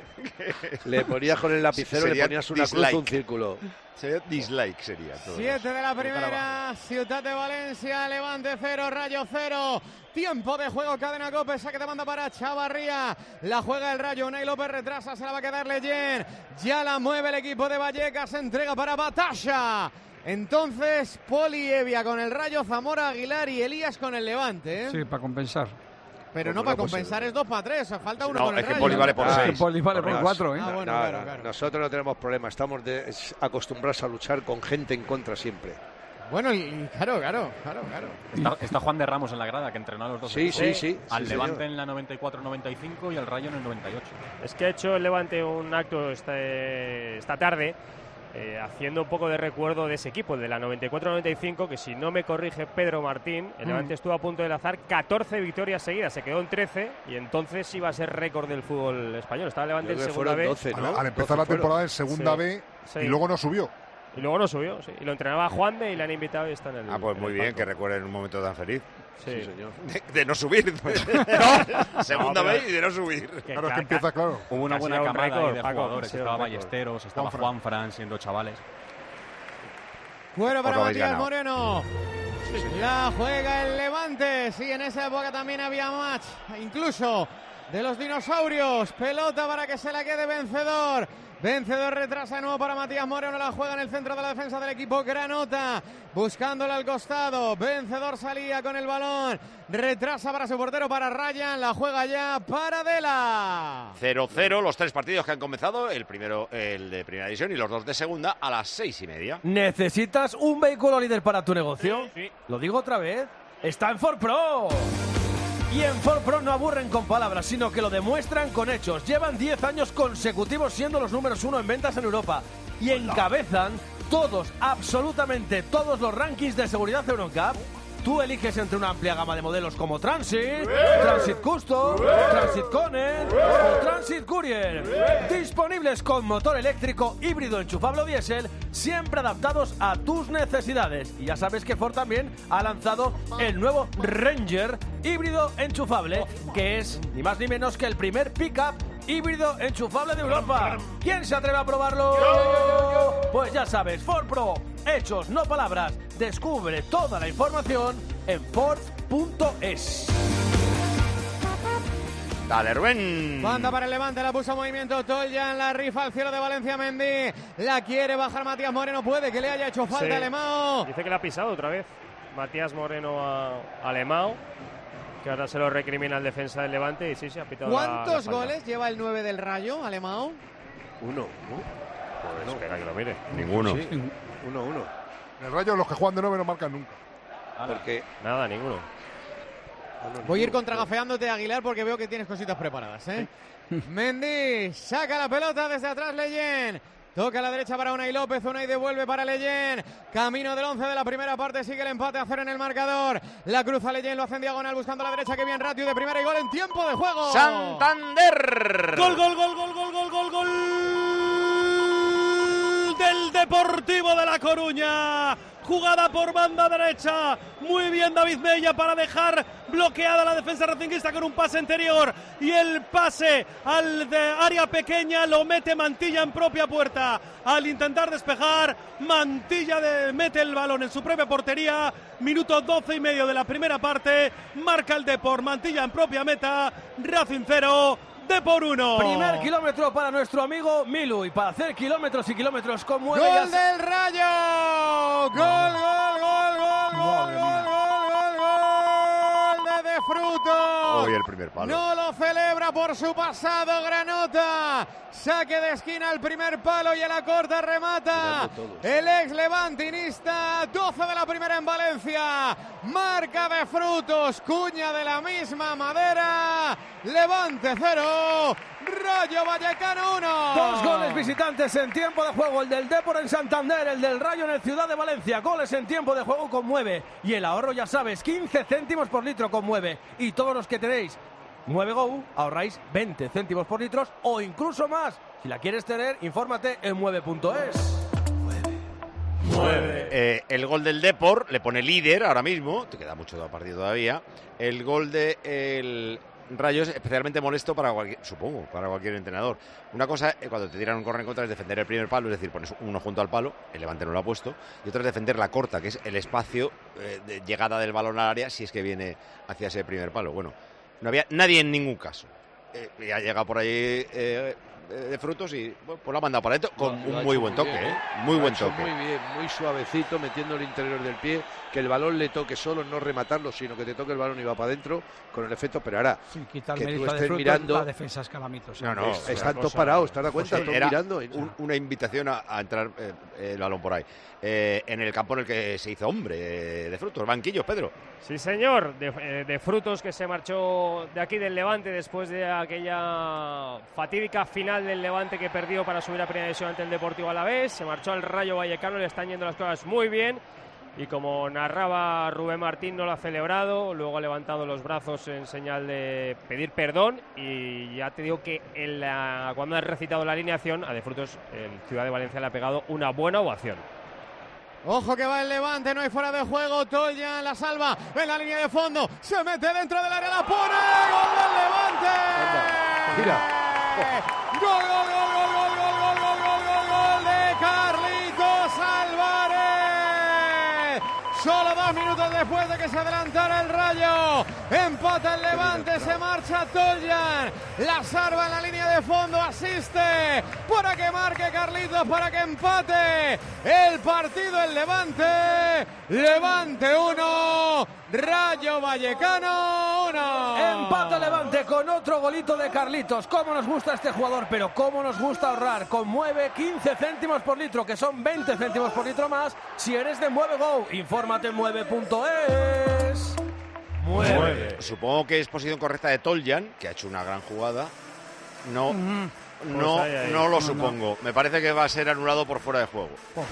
[SPEAKER 14] Le ponías con el lapicero,
[SPEAKER 5] Sería
[SPEAKER 14] le ponías una
[SPEAKER 5] dislike.
[SPEAKER 14] cruz, un círculo.
[SPEAKER 5] Sería dislike, sería todo.
[SPEAKER 15] Siete de la primera, Ciutat de Valencia, Levante cero, Rayo cero. Tiempo de juego, cadena Cope, saque de banda para Chavarría. La juega el Rayo, Unai López retrasa, se la va a quedar Leyen. Ya la mueve el equipo de Vallecas, se entrega para Batasha. Entonces, Poli Evia con el Rayo, Zamora, Aguilar y Elías con el Levante, ¿eh?
[SPEAKER 13] Sí, para compensar.
[SPEAKER 15] Pero no
[SPEAKER 14] Bueno,
[SPEAKER 15] para
[SPEAKER 14] pues,
[SPEAKER 15] compensar,
[SPEAKER 14] eh,
[SPEAKER 15] es dos para tres, o falta uno
[SPEAKER 5] No,
[SPEAKER 15] con el
[SPEAKER 5] es que
[SPEAKER 15] Rayo.
[SPEAKER 5] Poli vale por
[SPEAKER 14] Ah,
[SPEAKER 5] seis.
[SPEAKER 13] Que Poli vale por
[SPEAKER 14] Correcto.
[SPEAKER 13] cuatro, ¿eh?
[SPEAKER 15] Ah, bueno,
[SPEAKER 14] No,
[SPEAKER 15] claro,
[SPEAKER 14] no,
[SPEAKER 15] claro.
[SPEAKER 14] Nosotros no tenemos problema, estamos de- es- acostumbrados a luchar con gente en contra siempre.
[SPEAKER 15] Bueno, y, y claro, claro, claro, claro.
[SPEAKER 22] Está, está Juan de Ramos en la grada, que entrenó a los dos
[SPEAKER 14] Sí,
[SPEAKER 22] equipos.
[SPEAKER 14] sí, sí.
[SPEAKER 22] Al
[SPEAKER 14] sí,
[SPEAKER 22] Levante
[SPEAKER 14] señor.
[SPEAKER 22] en la noventa y cuatro noventa y cinco y al Rayo en el noventa y ocho.
[SPEAKER 16] Es que ha hecho el Levante un acto esta, esta tarde eh, haciendo un poco de recuerdo de ese equipo, el de la noventa y cuatro noventa y cinco, que si no me corrige Pedro Martín, el
[SPEAKER 13] Mm.
[SPEAKER 16] Levante estuvo a punto de lanzar catorce victorias seguidas, se quedó en trece y entonces iba a ser récord del fútbol español. Estaba el Levante
[SPEAKER 14] Creo
[SPEAKER 16] en
[SPEAKER 14] que
[SPEAKER 16] segunda
[SPEAKER 14] fueron
[SPEAKER 16] B
[SPEAKER 14] doce, ¿no?
[SPEAKER 2] Al, al empezar la
[SPEAKER 14] doce fueron.
[SPEAKER 2] temporada en segunda
[SPEAKER 16] Sí.
[SPEAKER 2] B
[SPEAKER 16] Sí.
[SPEAKER 2] y luego no subió.
[SPEAKER 16] y luego no subió, sí. Y lo entrenaba Juan de y le han invitado y está en el
[SPEAKER 5] Ah, pues
[SPEAKER 16] en
[SPEAKER 5] muy
[SPEAKER 16] el
[SPEAKER 5] bien,
[SPEAKER 16] banco.
[SPEAKER 5] que recuerden un momento tan feliz.
[SPEAKER 16] Sí.
[SPEAKER 14] Sí, señor.
[SPEAKER 5] De, de no subir. no. Segunda
[SPEAKER 16] No, pero-
[SPEAKER 5] vez y de no subir.
[SPEAKER 16] Que
[SPEAKER 2] Claro, es
[SPEAKER 16] ca-
[SPEAKER 2] que empieza, claro.
[SPEAKER 22] Hubo una
[SPEAKER 16] Ha
[SPEAKER 22] buena
[SPEAKER 16] sido un
[SPEAKER 22] camada ahí
[SPEAKER 16] récord,
[SPEAKER 22] de
[SPEAKER 16] Paco,
[SPEAKER 22] jugadores.
[SPEAKER 16] ha sido
[SPEAKER 22] Estaba
[SPEAKER 16] un récord.
[SPEAKER 22] Ballesteros, estaba
[SPEAKER 2] Juanfran.
[SPEAKER 22] Juan Fran siendo chavales.
[SPEAKER 15] Cuero para
[SPEAKER 5] Os lo habéis
[SPEAKER 15] Matías
[SPEAKER 5] ganado.
[SPEAKER 15] Moreno. La juega el Levante. Sí, en esa época también había match. Incluso de los dinosaurios. Pelota para que se la quede vencedor. Vencedor retrasa de nuevo para Matías Moreno. La juega en el centro de la defensa del equipo Granota. buscándolo al costado. Vencedor salía con el balón. Retrasa para su portero, para Ryan. La juega ya para Dela.
[SPEAKER 5] cero cero los tres partidos que han comenzado. El primero, el de primera división, y los dos de segunda a las seis y media.
[SPEAKER 21] ¿Necesitas un vehículo líder para tu negocio?
[SPEAKER 16] Sí, sí.
[SPEAKER 21] Lo digo otra vez. Está en Ford Pro. Y en Ford Pro no aburren con palabras, sino que lo demuestran con hechos. Llevan diez años consecutivos siendo los números uno en ventas en Europa. Y encabezan todos, absolutamente todos los rankings de seguridad Euroncap. Tú eliges entre una amplia gama de modelos como Transit, Transit Custom, Transit Connect o Transit Courier. Disponibles con motor eléctrico, híbrido, enchufable o diésel, siempre adaptados a tus necesidades. Y ya sabes que Ford también ha lanzado el nuevo Ranger híbrido enchufable, que es ni más ni menos que el primer pickup híbrido enchufable de Europa. ¿Quién se atreve a probarlo? Yo, yo, yo, yo. Pues ya sabes, Ford Pro, hechos, no palabras. Descubre toda la información en Ford punto es.
[SPEAKER 5] Dale, Rubén.
[SPEAKER 15] Banda para el Levante, la puso en movimiento Toljan, la rifa al cielo de Valencia Mendy. La quiere bajar Matías Moreno, puede que le haya hecho falta
[SPEAKER 16] sí.
[SPEAKER 15] a Alemão.
[SPEAKER 16] Dice que le ha pisado otra vez Matías Moreno a, a Alemão, que ahora se lo recrimina el defensa del Levante y sí, se ha pitado.
[SPEAKER 15] ¿Cuántos
[SPEAKER 16] la, la
[SPEAKER 15] goles lleva el nueve del Rayo, Alemão?
[SPEAKER 14] Uno. ¿no?
[SPEAKER 16] Pues espera que lo mire.
[SPEAKER 5] Ninguno.
[SPEAKER 14] Sí, uno, uno.
[SPEAKER 2] En el Rayo los que juegan de nueve no marcan nunca.
[SPEAKER 14] Porque
[SPEAKER 16] nada, ninguno.
[SPEAKER 15] Voy a ir contragafeándote, Aguilar, porque veo que tienes cositas preparadas, ¿eh? Mendy saca la pelota desde atrás, Leyen. Toca a la derecha para Unai López, Unai devuelve para Leyen. Camino del once de la primera parte, sigue el empate a cero en el marcador. La cruza Leyen, lo hace en diagonal buscando a la derecha, que bien Ratio de primera y gol en tiempo de juego.
[SPEAKER 5] Santander.
[SPEAKER 17] Gol, gol, gol, gol, gol, gol, gol, gol del Deportivo de La Coruña. Jugada por banda derecha. Muy bien David Mella para dejar bloqueada la defensa racinguista con un pase interior. Y el pase al de área pequeña lo mete Mantilla en propia puerta. Al intentar despejar, Mantilla de, mete el balón en su propia portería. Minuto doce y medio de la primera parte. Marca el Depor. Mantilla en propia meta. Racing cero. De por uno.
[SPEAKER 21] Primer kilómetro para nuestro amigo Milu, y para hacer kilómetros y kilómetros con
[SPEAKER 15] ¡Gol
[SPEAKER 21] mueve.
[SPEAKER 15] del Rayo! ¡Gol, gol, gol, gol, gol, gol, gol, gol de De Frutos!
[SPEAKER 5] Hoy el primer palo.
[SPEAKER 15] No lo celebra por su pasado Granota. Saque de esquina al primer palo y a la corta remata el ex levantinista. doce de la primera en Valencia. Marca De Frutos, cuña de la misma madera. Levante cero, Rayo Vallecano uno.
[SPEAKER 21] Dos goles visitantes en tiempo de juego, el del Depor en Santander, el del Rayo en el Ciudad de Valencia. Goles en tiempo de juego con Mueve. Y el ahorro, ya sabes, quince céntimos por litro con Mueve. Y todos los que tenéis Mueve Go ahorráis veinte céntimos por litro o incluso más. Si la quieres tener, infórmate en mueve punto es.
[SPEAKER 5] Eh, el gol del Depor le pone líder ahora mismo. Te queda mucho partido todavía. El gol del de Rayo es especialmente molesto para cualquier, supongo, para cualquier entrenador. Una cosa, eh, cuando te tiran un corner en contra, es defender el primer palo, es decir, pones uno junto al palo, el Levante no lo ha puesto, y otra es defender la corta, que es el espacio eh, de llegada del balón al área si es que viene hacia ese primer palo. Bueno, no había nadie en ningún caso. Eh, y ha llegado por ahí eh, de Frutos y bueno, pues lo ha mandado para adentro con
[SPEAKER 14] Lo ha
[SPEAKER 5] un muy
[SPEAKER 14] hecho
[SPEAKER 5] buen toque,
[SPEAKER 14] bien,
[SPEAKER 5] ¿eh? Muy
[SPEAKER 14] Lo ha
[SPEAKER 5] buen
[SPEAKER 14] hecho
[SPEAKER 5] toque.
[SPEAKER 14] Muy bien, muy suavecito, metiendo el interior del pie, que el balón le toque solo, no rematarlo, sino que te toque el balón y va para adentro con el efecto. Pero ahora,
[SPEAKER 13] Sin quitar
[SPEAKER 14] que tú
[SPEAKER 13] mérito de
[SPEAKER 14] estés
[SPEAKER 13] Frutos,
[SPEAKER 14] mirando,
[SPEAKER 13] la defensa es calamitosa.
[SPEAKER 5] No, no,
[SPEAKER 14] es- están todos parados, ¿te das cuenta?
[SPEAKER 5] Pues,
[SPEAKER 14] Todos
[SPEAKER 5] era
[SPEAKER 14] mirando. y-
[SPEAKER 5] un- una invitación a, a entrar eh, el balón por ahí. Eh, en el campo en el que se hizo hombre eh, de Frutos. Banquillos, Pedro.
[SPEAKER 16] Sí, señor, de, eh, de Frutos, que se marchó de aquí del Levante después de aquella fatídica final del Levante que perdió para subir a primera división ante el Deportivo Alavés. Se marchó al Rayo Vallecano, le están yendo las cosas muy bien. Y como narraba Rubén Martín, no lo ha celebrado, luego ha levantado los brazos en señal de pedir perdón. Y ya te digo que en la, cuando ha recitado la alineación, a De Frutos, el Ciudad de Valencia le ha pegado una buena ovación.
[SPEAKER 15] Ojo que va el Levante, no hay fuera de juego. Toljan la salva en la línea de fondo. Se mete dentro del área, la pone. ¡Gol del Levante!
[SPEAKER 14] Mira.
[SPEAKER 15] ¡Gol, gol, gol, gol, gol, gol, gol, gol, gol, gol, gol de Carlitos Álvarez! Solo dos minutos después de que se adelantara el Rayo. Empata el Levante, se marcha Toljan. La salva en la línea de fondo, asiste para que marque Carlitos, para que empate el partido el Levante. Levante uno, Rayo Vallecano uno.
[SPEAKER 21] Empate Levante con otro golito de Carlitos. Cómo nos gusta este jugador, pero cómo nos gusta ahorrar. Con Mueve, quince céntimos por litro, que son veinte céntimos por litro más si eres de Mueve Go. Infórmate en mueve punto es.
[SPEAKER 5] Mueve. Supongo que es posición correcta de Toljan, que ha hecho una gran jugada. No,
[SPEAKER 21] Mm.
[SPEAKER 5] no,
[SPEAKER 21] Pues ahí, ahí.
[SPEAKER 5] no lo
[SPEAKER 21] No,
[SPEAKER 5] supongo.
[SPEAKER 21] no.
[SPEAKER 5] Me parece que va a ser anulado por fuera de juego.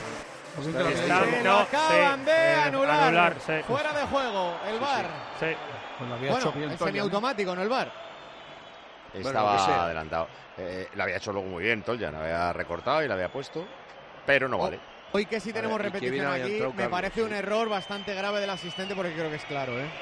[SPEAKER 16] Está-
[SPEAKER 15] Se lo
[SPEAKER 16] no,
[SPEAKER 15] acaban
[SPEAKER 16] sí,
[SPEAKER 15] de
[SPEAKER 16] eh,
[SPEAKER 15] anular.
[SPEAKER 16] anular, sí.
[SPEAKER 15] Fuera de juego, el V A R.
[SPEAKER 16] Sí.
[SPEAKER 13] Pues lo había
[SPEAKER 15] Bueno,
[SPEAKER 13] hecho bien
[SPEAKER 15] es
[SPEAKER 13] Toljan, ¿eh?
[SPEAKER 15] semiautomático, no el V A R.
[SPEAKER 5] Estaba
[SPEAKER 14] lo que sea.
[SPEAKER 5] adelantado. Eh, lo había hecho luego muy bien Toljan. Había recortado y lo había puesto. Pero no vale.
[SPEAKER 15] Hoy que sí tenemos
[SPEAKER 14] Vale, y que
[SPEAKER 15] repetición
[SPEAKER 14] bien había
[SPEAKER 15] aquí,
[SPEAKER 14] entrado
[SPEAKER 15] me
[SPEAKER 14] Carlos,
[SPEAKER 15] parece
[SPEAKER 14] sí.
[SPEAKER 15] un error bastante grave del asistente porque creo que es claro, ¿eh?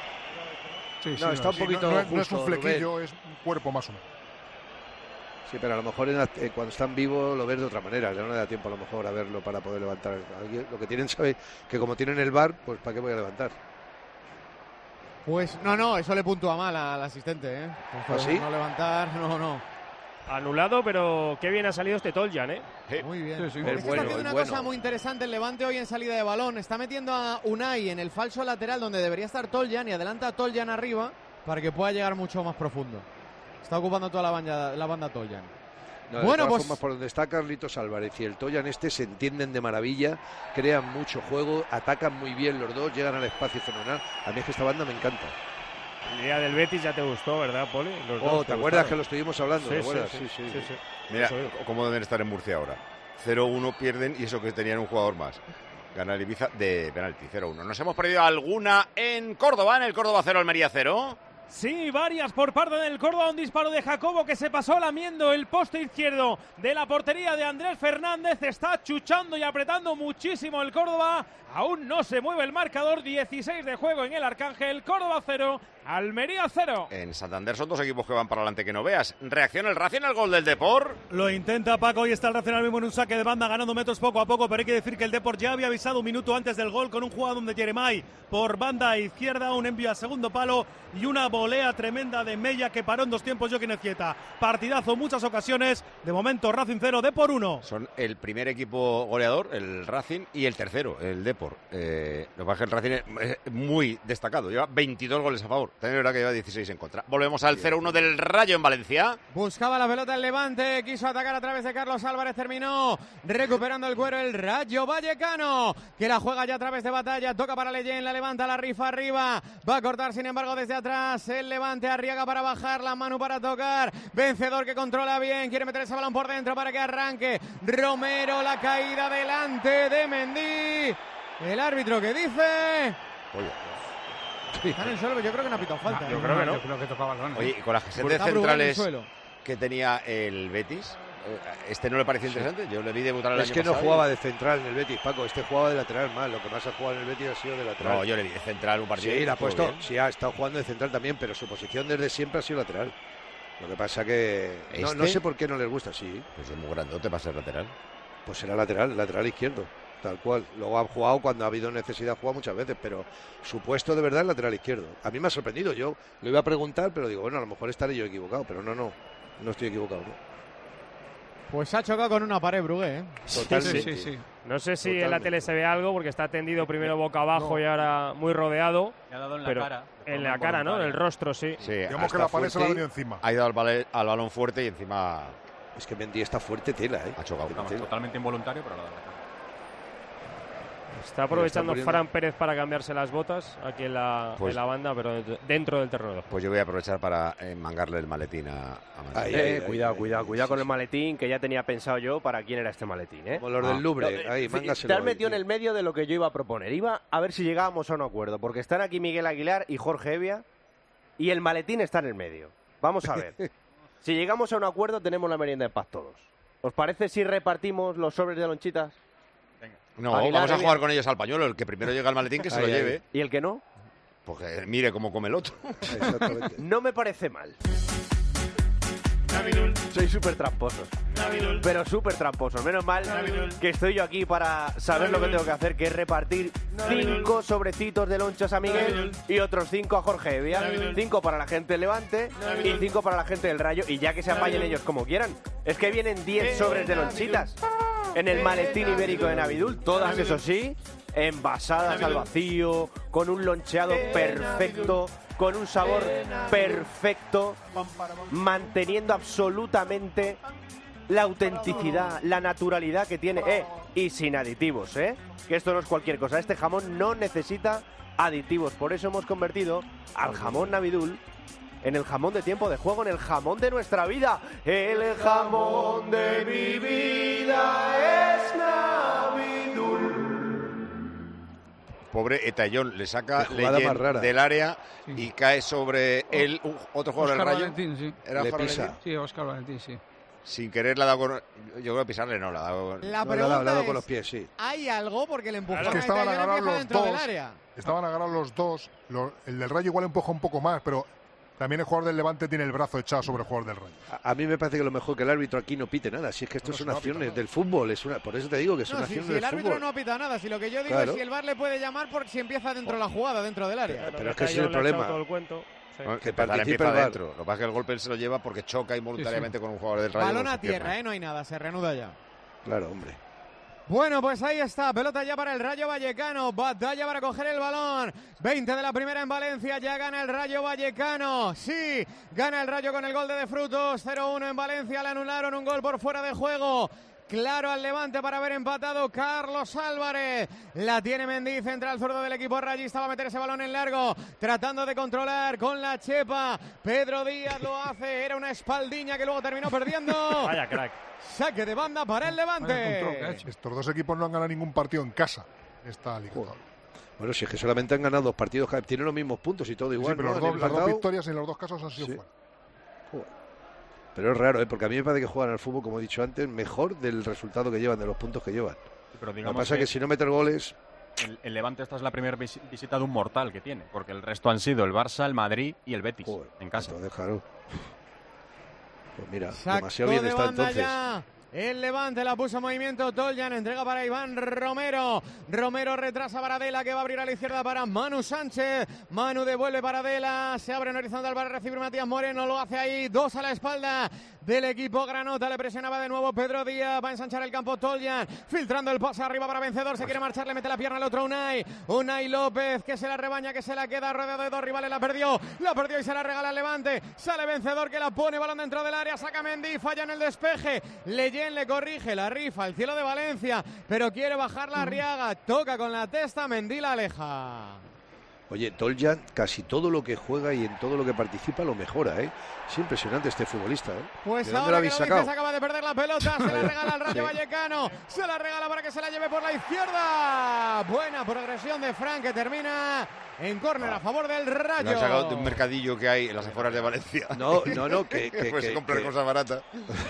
[SPEAKER 13] Sí, sí,
[SPEAKER 14] No, está un
[SPEAKER 13] sí,
[SPEAKER 14] poquito
[SPEAKER 13] no, no es- no es un
[SPEAKER 14] justo,
[SPEAKER 13] flequillo, es un cuerpo más o menos.
[SPEAKER 14] Sí, pero a lo mejor en la- eh, cuando están vivos lo ves de otra manera, ya no le da tiempo a lo mejor a verlo para poder levantar. Alguien- Lo que tienen sabe que como tienen el V A R, pues ¿para qué voy a levantar?
[SPEAKER 15] Pues no, no, eso le puntúa mal al asistente, ¿eh?
[SPEAKER 14] ¿Ah, sí?
[SPEAKER 15] No levantar, no, no.
[SPEAKER 16] Anulado, pero qué bien ha salido este Toljan, ¿eh?
[SPEAKER 15] Muy bien.
[SPEAKER 16] Sí, sí.
[SPEAKER 15] Es
[SPEAKER 16] El
[SPEAKER 15] que
[SPEAKER 16] bueno,
[SPEAKER 15] está haciendo
[SPEAKER 16] el
[SPEAKER 15] una
[SPEAKER 16] bueno.
[SPEAKER 15] cosa muy interesante el Levante hoy en salida de balón. Está metiendo a Unai en el falso lateral donde debería estar Toljan y adelanta a Toljan arriba para que pueda llegar mucho más profundo. Está ocupando toda la banda, la banda Toljan.
[SPEAKER 14] No, de
[SPEAKER 15] Bueno,
[SPEAKER 14] todas
[SPEAKER 15] pues
[SPEAKER 14] formas, por donde está Carlitos Álvarez y el Toljan este se entienden de maravilla, crean mucho juego, atacan muy bien los dos, llegan al espacio fenomenal. A mí es que esta banda me encanta.
[SPEAKER 16] El día del Betis ya te gustó, ¿verdad, Poli? Los
[SPEAKER 14] Oh,
[SPEAKER 16] dos,
[SPEAKER 14] ¿te acuerdas
[SPEAKER 16] gustaron?
[SPEAKER 14] que lo estuvimos hablando?
[SPEAKER 16] Sí,
[SPEAKER 14] ¿Te
[SPEAKER 16] sí,
[SPEAKER 14] acuerdas?
[SPEAKER 16] sí,
[SPEAKER 14] Sí, sí,
[SPEAKER 16] sí, sí.
[SPEAKER 5] Mira,
[SPEAKER 16] Eso digo.
[SPEAKER 5] cómo deben estar en Murcia ahora. cero uno pierden y eso que tenían un jugador más. Gana el Ibiza de penalti, cero uno. ¿Nos hemos perdido alguna en Córdoba? En el Córdoba cero, Almería cero.
[SPEAKER 18] Sí, varias por parte del Córdoba, un disparo de Jacobo que se pasó lamiendo el poste izquierdo de la portería de Andrés Fernández, está chuchando y apretando muchísimo el Córdoba, aún no se mueve el marcador, dieciséis de juego en el Arcángel, Córdoba cero, Almería cero.
[SPEAKER 5] En Santander son dos equipos que van para adelante que no veas. Reacciona el Racing al gol del Depor.
[SPEAKER 17] Lo intenta Paco y está el Racing ahora mismo en un saque de banda ganando metros poco a poco, pero hay que decir que el Depor ya había avisado un minuto antes del gol con un jugador de Jeremai por banda izquierda, un envío a segundo palo y una volea tremenda de Mella que paró en dos tiempos Joaquín Ezquieta. Partidazo, muchas ocasiones, de momento Racing cero, Depor uno.
[SPEAKER 5] Son el primer equipo goleador, el Racing, y el tercero, el Depor. Eh, lo que pasa es que el Racing es muy destacado, lleva veintidós goles a favor. También es verdad que lleva dieciséis en contra. Volvemos al cero uno del Rayo en Valencia.
[SPEAKER 15] Buscaba la pelota el Levante, quiso atacar a través de Carlos Álvarez, terminó recuperando el cuero el Rayo Vallecano, que la juega ya a través de Batalla, toca para Leyen, la levanta, la rifa arriba, va a cortar sin embargo desde atrás el Levante, Arriaga para bajar, la Manu para tocar, Vencedor que controla bien, quiere meter ese balón por dentro para que arranque, Romero, la caída delante de Mendy, el árbitro que dice... Está en el suelo, pero yo creo que no ha pitado falta.
[SPEAKER 5] Yo
[SPEAKER 15] ¿eh?
[SPEAKER 5] creo que no.
[SPEAKER 13] Yo creo que tocaba el balón.
[SPEAKER 5] Oye, y con las
[SPEAKER 15] Está
[SPEAKER 5] gentes
[SPEAKER 15] Brugal en el
[SPEAKER 5] centrales
[SPEAKER 15] suelo.
[SPEAKER 5] que tenía el Betis, eh, ¿este no le pareció interesante? Yo le vi debutar el
[SPEAKER 14] Es
[SPEAKER 5] año
[SPEAKER 14] que no
[SPEAKER 5] pasado y-
[SPEAKER 14] jugaba de central en el Betis, Paco. Este jugaba de lateral más. Lo que más ha jugado en el Betis ha sido de lateral.
[SPEAKER 5] No, yo le vi de central un partido.
[SPEAKER 14] Sí,
[SPEAKER 5] y
[SPEAKER 14] la ha
[SPEAKER 5] estuvo
[SPEAKER 14] puesto.
[SPEAKER 5] bien.
[SPEAKER 14] Sí, ha estado jugando de central también, pero su posición desde siempre ha sido lateral. Lo que pasa que no,
[SPEAKER 5] ¿Este?
[SPEAKER 14] no sé por qué no les gusta, sí.
[SPEAKER 5] Pues es muy grandote para ser lateral.
[SPEAKER 14] Pues será lateral, lateral izquierdo, tal cual. Luego ha jugado cuando ha habido necesidad, ha jugado muchas veces, pero su puesto de verdad es lateral izquierdo. A mí me ha sorprendido, yo lo iba a preguntar, pero digo, bueno, a lo mejor estaré yo equivocado, pero no, no, no estoy equivocado, ¿no?
[SPEAKER 15] Pues ha chocado con una pared, Brugué, ¿eh?
[SPEAKER 14] Totalmente.
[SPEAKER 16] Sí, sí, sí. No sé si en la
[SPEAKER 14] Totalmente.
[SPEAKER 16] tele se ve algo porque está tendido primero boca abajo y ahora muy rodeado.
[SPEAKER 22] Le ha dado en la
[SPEAKER 16] pero
[SPEAKER 22] cara, de
[SPEAKER 16] En
[SPEAKER 22] forma
[SPEAKER 16] la cara, ¿no? En
[SPEAKER 22] voluntaria.
[SPEAKER 16] el rostro, sí.
[SPEAKER 5] Sí,
[SPEAKER 13] Digamos
[SPEAKER 5] hasta
[SPEAKER 13] que la pared se le ha
[SPEAKER 5] fuerte,
[SPEAKER 13] venido encima.
[SPEAKER 5] Ha ido al, bale- al balón fuerte y encima
[SPEAKER 14] Es que Mendy está fuerte tela, ¿eh?
[SPEAKER 5] ha chocado.
[SPEAKER 22] Vamos, totalmente involuntario, pero lo ha dado en la cara.
[SPEAKER 16] Está aprovechando
[SPEAKER 14] poniendo-
[SPEAKER 16] Fran Pérez para cambiarse las botas aquí en la,
[SPEAKER 5] Pues-
[SPEAKER 16] en la banda, pero dentro- dentro del terreno de juego.
[SPEAKER 5] Pues yo voy a aprovechar para eh, mangarle el maletín a, a Manuel.
[SPEAKER 14] Ahí,
[SPEAKER 7] Eh,
[SPEAKER 14] ahí, ahí,
[SPEAKER 7] cuidado,
[SPEAKER 14] ahí,
[SPEAKER 7] cuidado,
[SPEAKER 14] ahí,
[SPEAKER 7] cuidado
[SPEAKER 14] sí,
[SPEAKER 7] con
[SPEAKER 14] sí.
[SPEAKER 7] el maletín que ya tenía pensado yo para quién era este maletín, ¿eh?
[SPEAKER 14] Como los
[SPEAKER 5] Ah.
[SPEAKER 14] del Louvre,
[SPEAKER 7] No,
[SPEAKER 14] ahí,
[SPEAKER 7] eh,
[SPEAKER 14] mángaselo.
[SPEAKER 7] te has
[SPEAKER 14] ahí,
[SPEAKER 7] metido en
[SPEAKER 14] sí.
[SPEAKER 7] el medio de lo que yo iba a proponer. Iba a ver si llegábamos a un acuerdo, porque están aquí Miguel Aguilar y Jorge Evia, y el maletín está en el medio. Vamos a ver. Si llegamos a un acuerdo, tenemos la merienda en paz todos. ¿Os parece si repartimos los sobres de lonchitas?
[SPEAKER 5] No,
[SPEAKER 7] Aguilar,
[SPEAKER 5] vamos a
[SPEAKER 7] Evia.
[SPEAKER 5] jugar con ellos al pañuelo. El que primero llega al maletín que se
[SPEAKER 14] Ahí,
[SPEAKER 5] lo
[SPEAKER 14] ahí.
[SPEAKER 5] lleve.
[SPEAKER 7] ¿Y el que no?
[SPEAKER 5] Porque mire cómo come el otro.
[SPEAKER 14] Exactamente.
[SPEAKER 7] No me parece mal. Soy súper tramposos. Pero súper tramposos. Menos mal que estoy yo aquí para saber lo que tengo que hacer, que es repartir cinco sobrecitos de lonchas a Miguel y otros cinco a Jorge Evia. Cinco para la gente del Levante y cinco para la gente del Rayo. Y ya que se apañen ellos como quieran. Es que vienen diez sobres de lonchitas en el maletín ibérico de Navidul. Todas, eso sí, envasadas al vacío, con un loncheado perfecto, con un sabor perfecto, manteniendo absolutamente la autenticidad, la naturalidad que tiene, eh, y sin aditivos, eh, que esto no es cualquier cosa. Este jamón no necesita aditivos, por eso hemos convertido al jamón Navidul en el jamón de tiempo de juego, en el jamón de nuestra vida. El jamón de mi vida es Navidul.
[SPEAKER 5] Pobre Etayón, le saca
[SPEAKER 14] Qué jugada más rara.
[SPEAKER 5] Leyen del área y cae sobre él un- otro jugador del
[SPEAKER 13] Óscar
[SPEAKER 5] Rayo.
[SPEAKER 13] Valentín, sí.
[SPEAKER 5] Era
[SPEAKER 14] Le
[SPEAKER 5] Óscar
[SPEAKER 14] pisa.
[SPEAKER 5] Valentín.
[SPEAKER 13] Sí, Óscar Valentín, sí.
[SPEAKER 5] Sin querer le ha dado con... Yo creo que pisarle no, le ha dado con...
[SPEAKER 15] La
[SPEAKER 14] No, le ha
[SPEAKER 15] pregunta
[SPEAKER 14] dado- le ha dado
[SPEAKER 15] es,
[SPEAKER 14] con los pies, sí.
[SPEAKER 15] ¿hay algo? Porque el empujón
[SPEAKER 2] Es que
[SPEAKER 15] a
[SPEAKER 2] estaban
[SPEAKER 15] Etayón
[SPEAKER 2] agarrados
[SPEAKER 15] empieza
[SPEAKER 2] los
[SPEAKER 15] dentro del
[SPEAKER 2] dos.
[SPEAKER 15] área.
[SPEAKER 2] Estaban agarrados los dos. Lo- el del Rayo igual empuja un poco más, pero también el jugador del Levante tiene el brazo echado sobre el jugador del Rayo.
[SPEAKER 14] A, a mí me parece que lo mejor que el árbitro aquí no pite nada. Si es que esto
[SPEAKER 2] No,
[SPEAKER 14] son
[SPEAKER 2] no
[SPEAKER 14] acciones
[SPEAKER 2] pita
[SPEAKER 14] del fútbol. Es una, por eso te digo que son
[SPEAKER 15] No, si,
[SPEAKER 14] acciones
[SPEAKER 15] si el
[SPEAKER 14] del
[SPEAKER 15] árbitro
[SPEAKER 14] fútbol.
[SPEAKER 15] no pita nada, si lo que yo digo
[SPEAKER 14] Claro.
[SPEAKER 15] es si el V A R le puede llamar por si empieza dentro de la jugada, dentro del área.
[SPEAKER 14] Pero es que ese es el
[SPEAKER 16] Etayón le ha echado
[SPEAKER 14] problema.
[SPEAKER 16] todo el cuento. Sí.
[SPEAKER 5] No,
[SPEAKER 14] que
[SPEAKER 5] empezar
[SPEAKER 14] participe
[SPEAKER 5] empieza
[SPEAKER 14] el V A R.
[SPEAKER 5] dentro. Lo que pasa es que el golpe él se lo lleva porque choca involuntariamente con un jugador del Rayo.
[SPEAKER 15] Balón
[SPEAKER 5] con su
[SPEAKER 15] a tierra,
[SPEAKER 5] pierna.
[SPEAKER 15] ¿eh? No hay nada, se reanuda ya.
[SPEAKER 14] Claro, hombre.
[SPEAKER 15] Bueno, pues ahí está, pelota ya para el Rayo Vallecano, batalla para coger el balón, veinte de la primera en Valencia, ya gana el Rayo Vallecano, sí, gana el Rayo con el gol de De Frutos, cero uno en Valencia, le anularon un gol por fuera de juego. Claro al Levante para haber empatado Carlos Álvarez. La tiene Mendy, central zurdo del equipo rayista. Va a meter ese balón en largo. Tratando de controlar con la chepa. Pedro Díaz lo hace. Era una espaldiña que luego terminó perdiendo.
[SPEAKER 16] Vaya crack.
[SPEAKER 15] Saque de banda para el
[SPEAKER 2] Vaya control que ha
[SPEAKER 15] Levante.
[SPEAKER 2] hecho. Estos dos equipos no han ganado ningún partido en casa en esta liga.
[SPEAKER 14] Bueno, si es que solamente han ganado dos partidos, tienen los mismos puntos y todo
[SPEAKER 2] Sí,
[SPEAKER 14] igual.
[SPEAKER 2] pero
[SPEAKER 14] ¿no?
[SPEAKER 2] los
[SPEAKER 14] Han
[SPEAKER 2] dos- las dos
[SPEAKER 14] empatado.
[SPEAKER 2] victorias en los dos casos han sido
[SPEAKER 14] Sí.
[SPEAKER 2] fuera.
[SPEAKER 14] Pero es raro, ¿eh? Porque a mí me parece que juegan al fútbol, como he dicho antes, mejor del resultado que llevan, de los puntos que llevan.
[SPEAKER 22] Pero
[SPEAKER 14] Lo que
[SPEAKER 22] digamos
[SPEAKER 14] pasa es que si no meter goles...
[SPEAKER 22] el, el Levante esta es la primera visi- visita de un mortal que tiene, porque el resto han sido el Barça, el Madrid y el Betis en casa.
[SPEAKER 14] Entonces, claro. Pues mira,
[SPEAKER 15] Sacó
[SPEAKER 14] demasiado bien
[SPEAKER 15] de
[SPEAKER 14] está
[SPEAKER 15] banda
[SPEAKER 14] entonces.
[SPEAKER 15] ya. El Levante la puso en movimiento. Toljan entrega para Iván Romero. Romero retrasa para Adela, que va a abrir a la izquierda para Manu Sánchez. Manu devuelve para Adela. Se abre en horizontal para recibir Matías Moreno. Lo hace ahí. Dos a la espalda del equipo Granota. Le presionaba de nuevo Pedro Díaz. Va a ensanchar el campo Toljan. Filtrando el pase arriba para Vencedor. Se quiere marchar. Le mete la pierna al otro Unai. Unai López, que se la rebaña, que se la queda. Rodeado de dos rivales. La perdió. La perdió y se la regala al Levante. Sale Vencedor, que la pone. Balón dentro del área. Saca Mendy. Falla en el despeje. Leyen le corrige. La rifa. El cielo de Valencia. Pero quiere bajar la Arriaga. Toca con la testa. Mendy la aleja.
[SPEAKER 14] Oye, Toljan casi todo lo que juega y en todo lo que participa lo mejora, ¿eh? Es impresionante este futbolista, ¿eh?
[SPEAKER 15] Pues
[SPEAKER 14] ¿De dónde
[SPEAKER 15] ahora
[SPEAKER 14] lo
[SPEAKER 15] que
[SPEAKER 14] habéis
[SPEAKER 15] lo
[SPEAKER 14] sacado?
[SPEAKER 15] dices, acaba de perder la pelota, se la regala al Rayo
[SPEAKER 14] Sí.
[SPEAKER 15] Vallecano, se la regala para que se la lleve por la izquierda. Buena progresión de Fran, que termina en córner a favor del
[SPEAKER 5] Lo
[SPEAKER 15] Rayo.
[SPEAKER 5] han sacado de un mercadillo que hay en las afueras de Valencia.
[SPEAKER 14] No, no, no, que... que,
[SPEAKER 5] Pues
[SPEAKER 14] que-
[SPEAKER 5] comprar
[SPEAKER 14] que-
[SPEAKER 5] cosas baratas.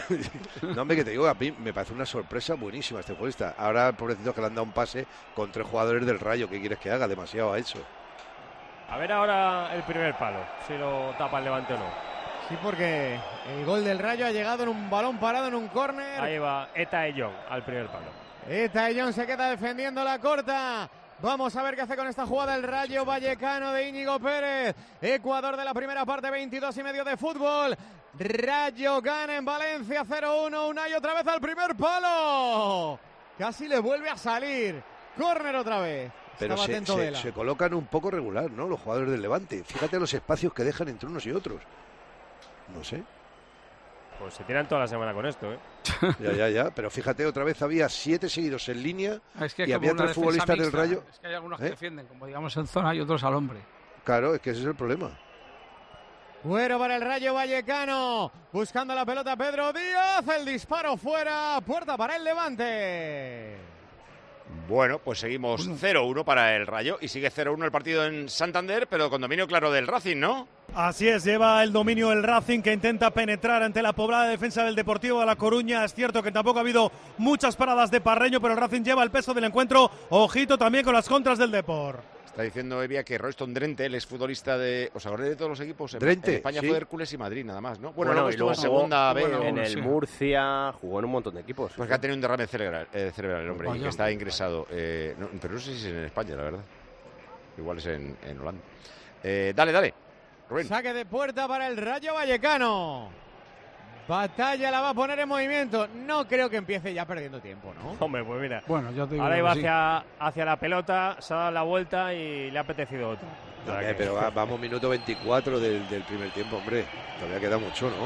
[SPEAKER 14] No, hombre, que te digo, a mí me parece una sorpresa buenísima este futbolista. Ahora, pobrecito, que le han dado un pase con tres jugadores del Rayo. ¿Qué quieres que haga? Demasiado ha hecho.
[SPEAKER 16] A ver ahora el primer palo, si lo tapa el Levante o no.
[SPEAKER 15] Sí, porque el gol del Rayo ha llegado en un balón parado en un córner.
[SPEAKER 16] Ahí va Etayón al primer palo.
[SPEAKER 15] Etayón se queda defendiendo la corta. Vamos a ver qué hace con esta jugada el Rayo Vallecano de Íñigo Pérez. Ecuador de la primera parte, veintidós y medio de fútbol. Rayo gana en Valencia cero uno. Unai otra vez al primer palo. Casi le vuelve a salir. Córner otra vez.
[SPEAKER 14] Pero
[SPEAKER 15] Estaba
[SPEAKER 14] se,
[SPEAKER 15] atento
[SPEAKER 14] se-
[SPEAKER 15] Vela.
[SPEAKER 14] se colocan un poco regular, ¿no? Los jugadores del Levante. Fíjate los espacios que dejan entre unos y otros. No sé.
[SPEAKER 16] Pues se tiran toda la semana con esto, ¿eh?
[SPEAKER 14] Ya, ya, ya. Pero fíjate, otra vez había siete seguidos en línea
[SPEAKER 13] Es que
[SPEAKER 14] y
[SPEAKER 13] como
[SPEAKER 14] había
[SPEAKER 13] una
[SPEAKER 14] tres
[SPEAKER 13] defensa
[SPEAKER 14] futbolistas del
[SPEAKER 13] mixta,
[SPEAKER 14] Rayo.
[SPEAKER 13] Es que hay algunos que
[SPEAKER 14] ¿Eh?
[SPEAKER 13] defienden, como digamos en zona, y otros al hombre.
[SPEAKER 14] Claro, es que ese es el problema.
[SPEAKER 15] Fuera para el Rayo Vallecano. Buscando la pelota Pedro Díaz. El disparo fuera. Puerta para el Levante.
[SPEAKER 5] Bueno, pues seguimos cero uno para el Rayo y sigue cero uno el partido en Santander, pero con dominio claro del Racing, ¿no?
[SPEAKER 17] Así es, lleva el dominio el Racing, que intenta penetrar ante la poblada defensa del Deportivo de La Coruña. Es cierto que tampoco ha habido muchas paradas de Parreño, pero el Racing lleva el peso del encuentro. Ojito también con las contras del Depor.
[SPEAKER 5] Está diciendo Evia que Royston Drenthe, el exfutbolista de... ¿Os acordáis de todos los equipos? En,
[SPEAKER 14] Drenthe,
[SPEAKER 5] en España
[SPEAKER 14] sí.
[SPEAKER 5] fue Hércules y Madrid, nada más, ¿no?
[SPEAKER 7] Bueno,
[SPEAKER 5] Bueno, luego
[SPEAKER 7] y
[SPEAKER 5] estuvo en
[SPEAKER 7] luego
[SPEAKER 5] segunda B.
[SPEAKER 7] jugó
[SPEAKER 5] o-
[SPEAKER 7] en el
[SPEAKER 5] sí.
[SPEAKER 7] Murcia, jugó en un montón de equipos.
[SPEAKER 5] Pues que ha tenido un derrame cerebral, eh, cerebral el hombre, y
[SPEAKER 7] Vaya.
[SPEAKER 5] que está ingresado. Eh, no, pero no sé si es en España, la verdad. Igual es en, en Holanda. Eh, dale, dale. Rubén.
[SPEAKER 15] Saque de puerta para el Rayo Vallecano. Batalla la va a poner en movimiento. No creo que empiece ya perdiendo tiempo, ¿no?
[SPEAKER 16] Hombre, pues mira.
[SPEAKER 13] Bueno, yo te digo
[SPEAKER 16] Ahora
[SPEAKER 13] que
[SPEAKER 16] iba
[SPEAKER 13] sí.
[SPEAKER 16] hacia, hacia la pelota, se ha dado la vuelta y le ha apetecido otro. O sea
[SPEAKER 14] Eh,
[SPEAKER 16] que-
[SPEAKER 14] pero va- vamos minuto veinticuatro del, del primer tiempo, hombre. Todavía queda mucho, ¿no?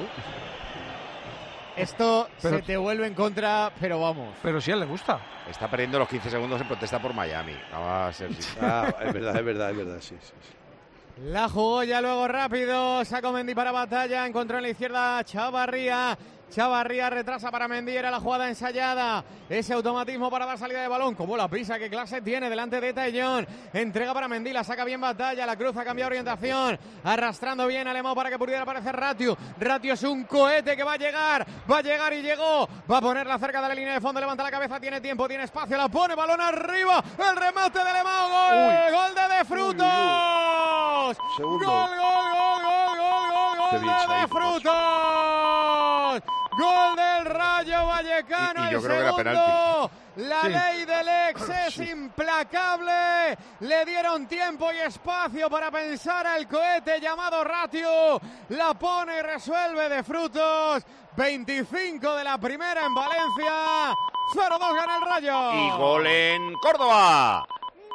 [SPEAKER 15] Esto
[SPEAKER 13] Pero-
[SPEAKER 15] se te vuelve en contra, pero vamos.
[SPEAKER 13] Pero si a él le gusta.
[SPEAKER 5] Está perdiendo los quince segundos en protesta por Miami. Va a ser sí.
[SPEAKER 14] Ah, es verdad, es verdad, es verdad, sí, sí, sí.
[SPEAKER 15] La jugó ya luego rápido. Sacó Mendy para Batalla. Encontró en la izquierda Chavarría. Chavarría retrasa para Mendy. Era la jugada ensayada. Ese automatismo para dar salida de balón. Como la pisa, qué clase tiene delante de Taillón. Entrega para Mendy. La saca bien Batalla. La cruza, cambia orientación. Arrastrando bien a Alemão para que pudiera aparecer Ratio. Ratio es un cohete que va a llegar. Va a llegar y llegó. Va a ponerla cerca de la línea de fondo. Levanta la cabeza. Tiene tiempo, tiene espacio. La pone. Balón arriba. El remate de Alemão. Gol. Gol de De Frutos.
[SPEAKER 14] Segundo.
[SPEAKER 15] Gol, gol, gol, gol, gol, gol,
[SPEAKER 14] Qué
[SPEAKER 15] gol
[SPEAKER 14] bien
[SPEAKER 15] de
[SPEAKER 14] se ha
[SPEAKER 15] De
[SPEAKER 14] ido,
[SPEAKER 15] Frutos. Gol del Rayo Vallecano.
[SPEAKER 5] Y- y yo
[SPEAKER 15] el
[SPEAKER 5] creo que era
[SPEAKER 15] segundo. La
[SPEAKER 13] Sí.
[SPEAKER 15] ley del ex es implacable. Le dieron tiempo y espacio para pensar al cohete llamado Ratio. La pone y resuelve De Frutos. veinticinco de la primera en Valencia. cero dos gana el Rayo.
[SPEAKER 5] Y gol en Córdoba.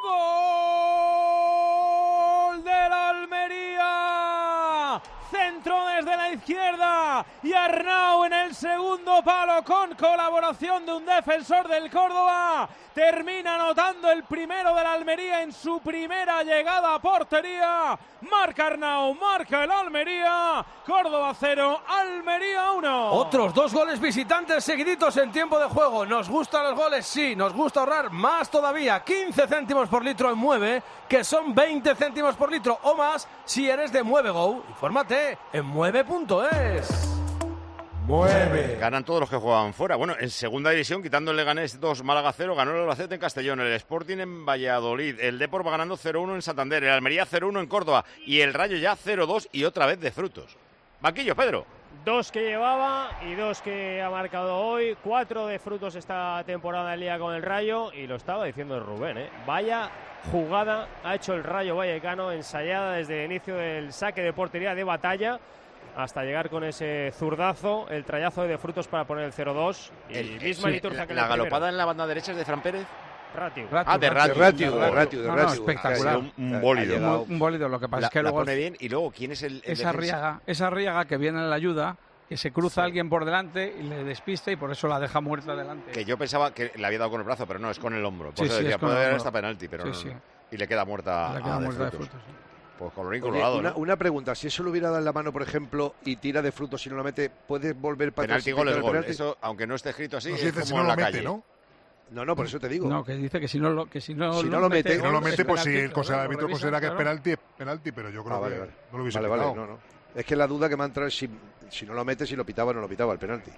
[SPEAKER 18] ¡Gol del Almería! Centro desde la izquierda y Arnau en el segundo palo con colaboración de un defensor del Córdoba. Termina anotando el primero del Almería en su primera llegada a portería. Marca Arnau, marca el Almería. Córdoba cero, Almería uno.
[SPEAKER 21] Otros dos goles visitantes seguiditos en tiempo de juego. ¿Nos gustan los goles? Sí. ¿Nos gusta ahorrar? Más todavía. quince céntimos por litro en Mueve, que son veinte céntimos por litro o más si eres de MueveGo. Infórmate en mueve punto es.
[SPEAKER 5] Mueve. Ganan todos los que juegan fuera. Bueno, en segunda división, quitando el Leganés dos, Málaga cero, ganó el Albacete en Castellón, el Sporting en Valladolid, el Depor va ganando cero uno en Santander, el Almería cero uno en Córdoba y el Rayo ya cero dos y otra vez De Frutos. Banquillo, Pedro.
[SPEAKER 16] Dos que llevaba y dos que ha marcado hoy. Cuatro De Frutos esta temporada en Liga con el Rayo. Y lo estaba diciendo Rubén, ¿eh? Vaya jugada ha hecho el Rayo Vallecano, ensayada desde el inicio del saque de portería de Batalla hasta llegar con ese zurdazo, el trayazo de De Frutos para poner el cero dos. Y
[SPEAKER 5] El-
[SPEAKER 16] misma
[SPEAKER 5] sí,
[SPEAKER 16] liturgia
[SPEAKER 5] la,
[SPEAKER 16] que
[SPEAKER 5] la
[SPEAKER 16] el primero.
[SPEAKER 5] galopada en la banda derecha es de Fran Pérez.
[SPEAKER 16] Ratio.
[SPEAKER 5] Ah, de Ratio.
[SPEAKER 14] De Ratio, de
[SPEAKER 5] Joder.
[SPEAKER 14] Ratio, de
[SPEAKER 13] No, no,
[SPEAKER 14] Ratio.
[SPEAKER 13] espectacular.
[SPEAKER 5] Ha sido un, un bólido.
[SPEAKER 14] Ha llegado.
[SPEAKER 13] Un, un bólido, lo que pasa
[SPEAKER 5] La,
[SPEAKER 13] es que
[SPEAKER 5] la
[SPEAKER 13] luego
[SPEAKER 5] pone bien y luego, ¿quién es el, el
[SPEAKER 13] esa
[SPEAKER 5] defensa?
[SPEAKER 13] Arriaga, esa Arriaga que viene en la ayuda, que se cruza alguien por delante y le despista y por eso la deja muerta delante.
[SPEAKER 5] Que yo pensaba que le había dado con el brazo, pero no, es con el hombro. Por
[SPEAKER 13] Sí,
[SPEAKER 5] eso
[SPEAKER 13] sí,
[SPEAKER 5] decía,
[SPEAKER 13] es con
[SPEAKER 5] puede
[SPEAKER 13] el
[SPEAKER 5] haber
[SPEAKER 13] hombro.
[SPEAKER 5] hasta penalti, pero
[SPEAKER 13] Sí,
[SPEAKER 5] no,
[SPEAKER 13] sí.
[SPEAKER 5] no. Y le queda muerta
[SPEAKER 13] Le queda
[SPEAKER 5] a De
[SPEAKER 13] muerta de
[SPEAKER 5] Frutos.
[SPEAKER 13] Frutos, sí.
[SPEAKER 5] Pues colorín
[SPEAKER 14] Oye,
[SPEAKER 5] colorado,
[SPEAKER 14] una,
[SPEAKER 5] ¿no?
[SPEAKER 14] una pregunta, si eso le hubiera dado en la mano, por ejemplo, y tira De Frutos y no lo mete, ¿puedes volver para
[SPEAKER 5] Penalti,
[SPEAKER 14] atrás y
[SPEAKER 5] gol es
[SPEAKER 14] quitar el
[SPEAKER 5] gol.
[SPEAKER 14] penalti?
[SPEAKER 5] Eso, aunque no esté escrito así,
[SPEAKER 2] No
[SPEAKER 5] es
[SPEAKER 2] se dice
[SPEAKER 5] como
[SPEAKER 2] si no
[SPEAKER 5] en
[SPEAKER 2] lo
[SPEAKER 5] la
[SPEAKER 2] mete,
[SPEAKER 5] calle.
[SPEAKER 2] ¿no?
[SPEAKER 14] No, no, por eso te digo.
[SPEAKER 13] No, que dice que si no lo, que si no,
[SPEAKER 14] Si no lo mete-
[SPEAKER 2] Si no lo mete, pues si
[SPEAKER 13] penalti,
[SPEAKER 2] el conse- el
[SPEAKER 13] claro,
[SPEAKER 2] árbitro
[SPEAKER 13] lo
[SPEAKER 2] considera que es
[SPEAKER 13] revisan,
[SPEAKER 2] penalti, es penalti, pero yo creo
[SPEAKER 14] Ah, vale,
[SPEAKER 2] que
[SPEAKER 14] vale.
[SPEAKER 2] no lo hubiese
[SPEAKER 14] Vale, vale,
[SPEAKER 2] pitado.
[SPEAKER 14] no, no. Es que la duda que me ha entrado es si, si no lo mete, si lo pitaba o no lo pitaba el penalti.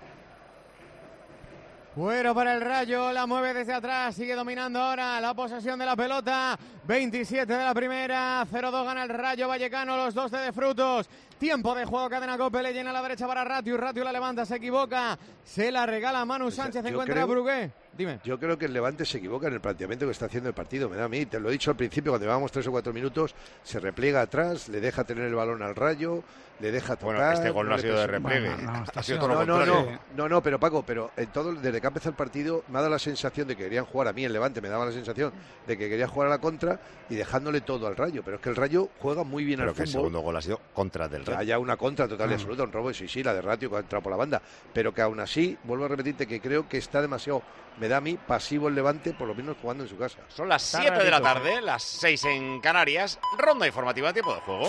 [SPEAKER 15] Fuera para el Rayo, la mueve desde atrás, sigue dominando ahora la posesión de la pelota. veintisiete de la primera, cero dos gana el Rayo Vallecano, los dos de De Frutos. Tiempo de juego, cadena Cope, le llena a la derecha para Ratio, Ratio la levanta, se equivoca, se la regala Manu Sánchez,
[SPEAKER 14] yo
[SPEAKER 15] encuentra
[SPEAKER 14] creo-
[SPEAKER 15] a Brugué. Dime.
[SPEAKER 14] Yo creo que el Levante se equivoca en el planteamiento que está haciendo el partido, me da a mí. Te lo he dicho al principio, cuando llevamos tres o cuatro minutos, se repliega atrás, le deja tener el balón al Rayo, le deja tocar.
[SPEAKER 5] Bueno, este gol no ha
[SPEAKER 14] le
[SPEAKER 5] sido de
[SPEAKER 14] presiona.
[SPEAKER 5] repliegue.
[SPEAKER 13] Bueno, no, está
[SPEAKER 5] ha sido
[SPEAKER 13] siendo-
[SPEAKER 5] todo lo
[SPEAKER 14] No, no,
[SPEAKER 5] contrario.
[SPEAKER 14] no, no, no, pero Paco, pero en todo, desde que ha empezado el partido me ha dado la sensación de que querían jugar a mí el Levante, me daba la sensación de que quería jugar a la contra y dejándole todo al Rayo, pero es que el Rayo juega muy bien
[SPEAKER 5] Pero
[SPEAKER 14] al
[SPEAKER 5] que el
[SPEAKER 14] fútbol.
[SPEAKER 5] segundo gol ha sido contra del
[SPEAKER 14] Que
[SPEAKER 5] Rayo.
[SPEAKER 14] haya una contra total y
[SPEAKER 5] Mm.
[SPEAKER 14] absoluta, un robo, sí, sí, la de Ratio que ha entrado por la banda, pero que aún así, vuelvo a repetirte que creo que está demasiado, me da a mí, pasivo el Levante, por lo menos jugando en su casa.
[SPEAKER 5] Son las siete de la tarde, las seis en Canarias. Ronda informativa, tiempo de juego.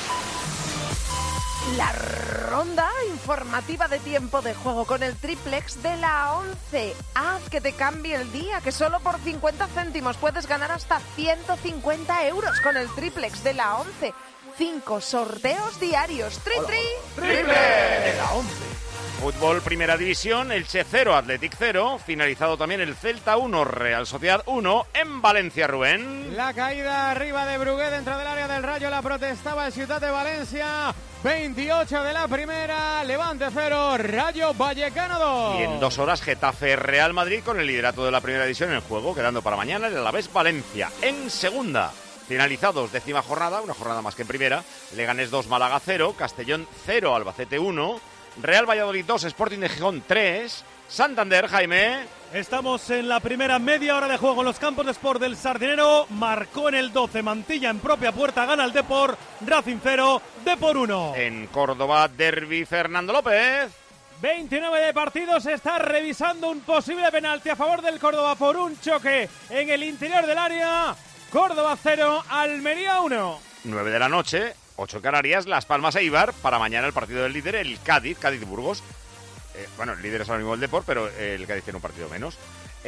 [SPEAKER 6] La ronda informativa de tiempo de juego con el triplex de la once. Haz que te cambie el día, que solo por cincuenta céntimos puedes ganar hasta ciento cincuenta euros con el triplex de la once. Cinco sorteos diarios. ¡Tri, tri!
[SPEAKER 2] ¡Triple! De la once.
[SPEAKER 5] Fútbol Primera División, Elche cero, Athletic cero. Finalizado también el Celta uno, Real Sociedad uno en Valencia, Rubén.
[SPEAKER 15] La caída arriba de Brugué dentro del área del Rayo la protestaba el Ciutat de Valencia. veintiocho de la primera, Levante cero, Rayo Vallecano dos.
[SPEAKER 5] Y en dos horas Getafe Real Madrid con el liderato de la Primera División en el juego, quedando para mañana el Alavés Valencia. En segunda, finalizados décima jornada, una jornada más que en primera, Leganés dos, Málaga cero, Castellón cero, Albacete uno, Real Valladolid dos, Sporting de Gijón tres, Santander, Jaime.
[SPEAKER 17] Estamos en la primera media hora de juego en los campos de Sport del Sardinero. Marcó en el doce, Mantilla en propia puerta, gana el Depor, Racing cero, Depor uno.
[SPEAKER 5] En Córdoba, derbi, Fernando López.
[SPEAKER 18] veintinueve de partidos, se está revisando un posible penalti a favor del Córdoba por un choque en el interior del área. Córdoba cero, Almería uno.
[SPEAKER 5] nueve de la noche, ocho en Canarias, Las Palmas e Eibar. Para mañana el partido del líder, el Cádiz, Cádiz-Burgos. Eh, bueno, el líder es ahora mismo el Depor, pero el Cádiz tiene un partido menos.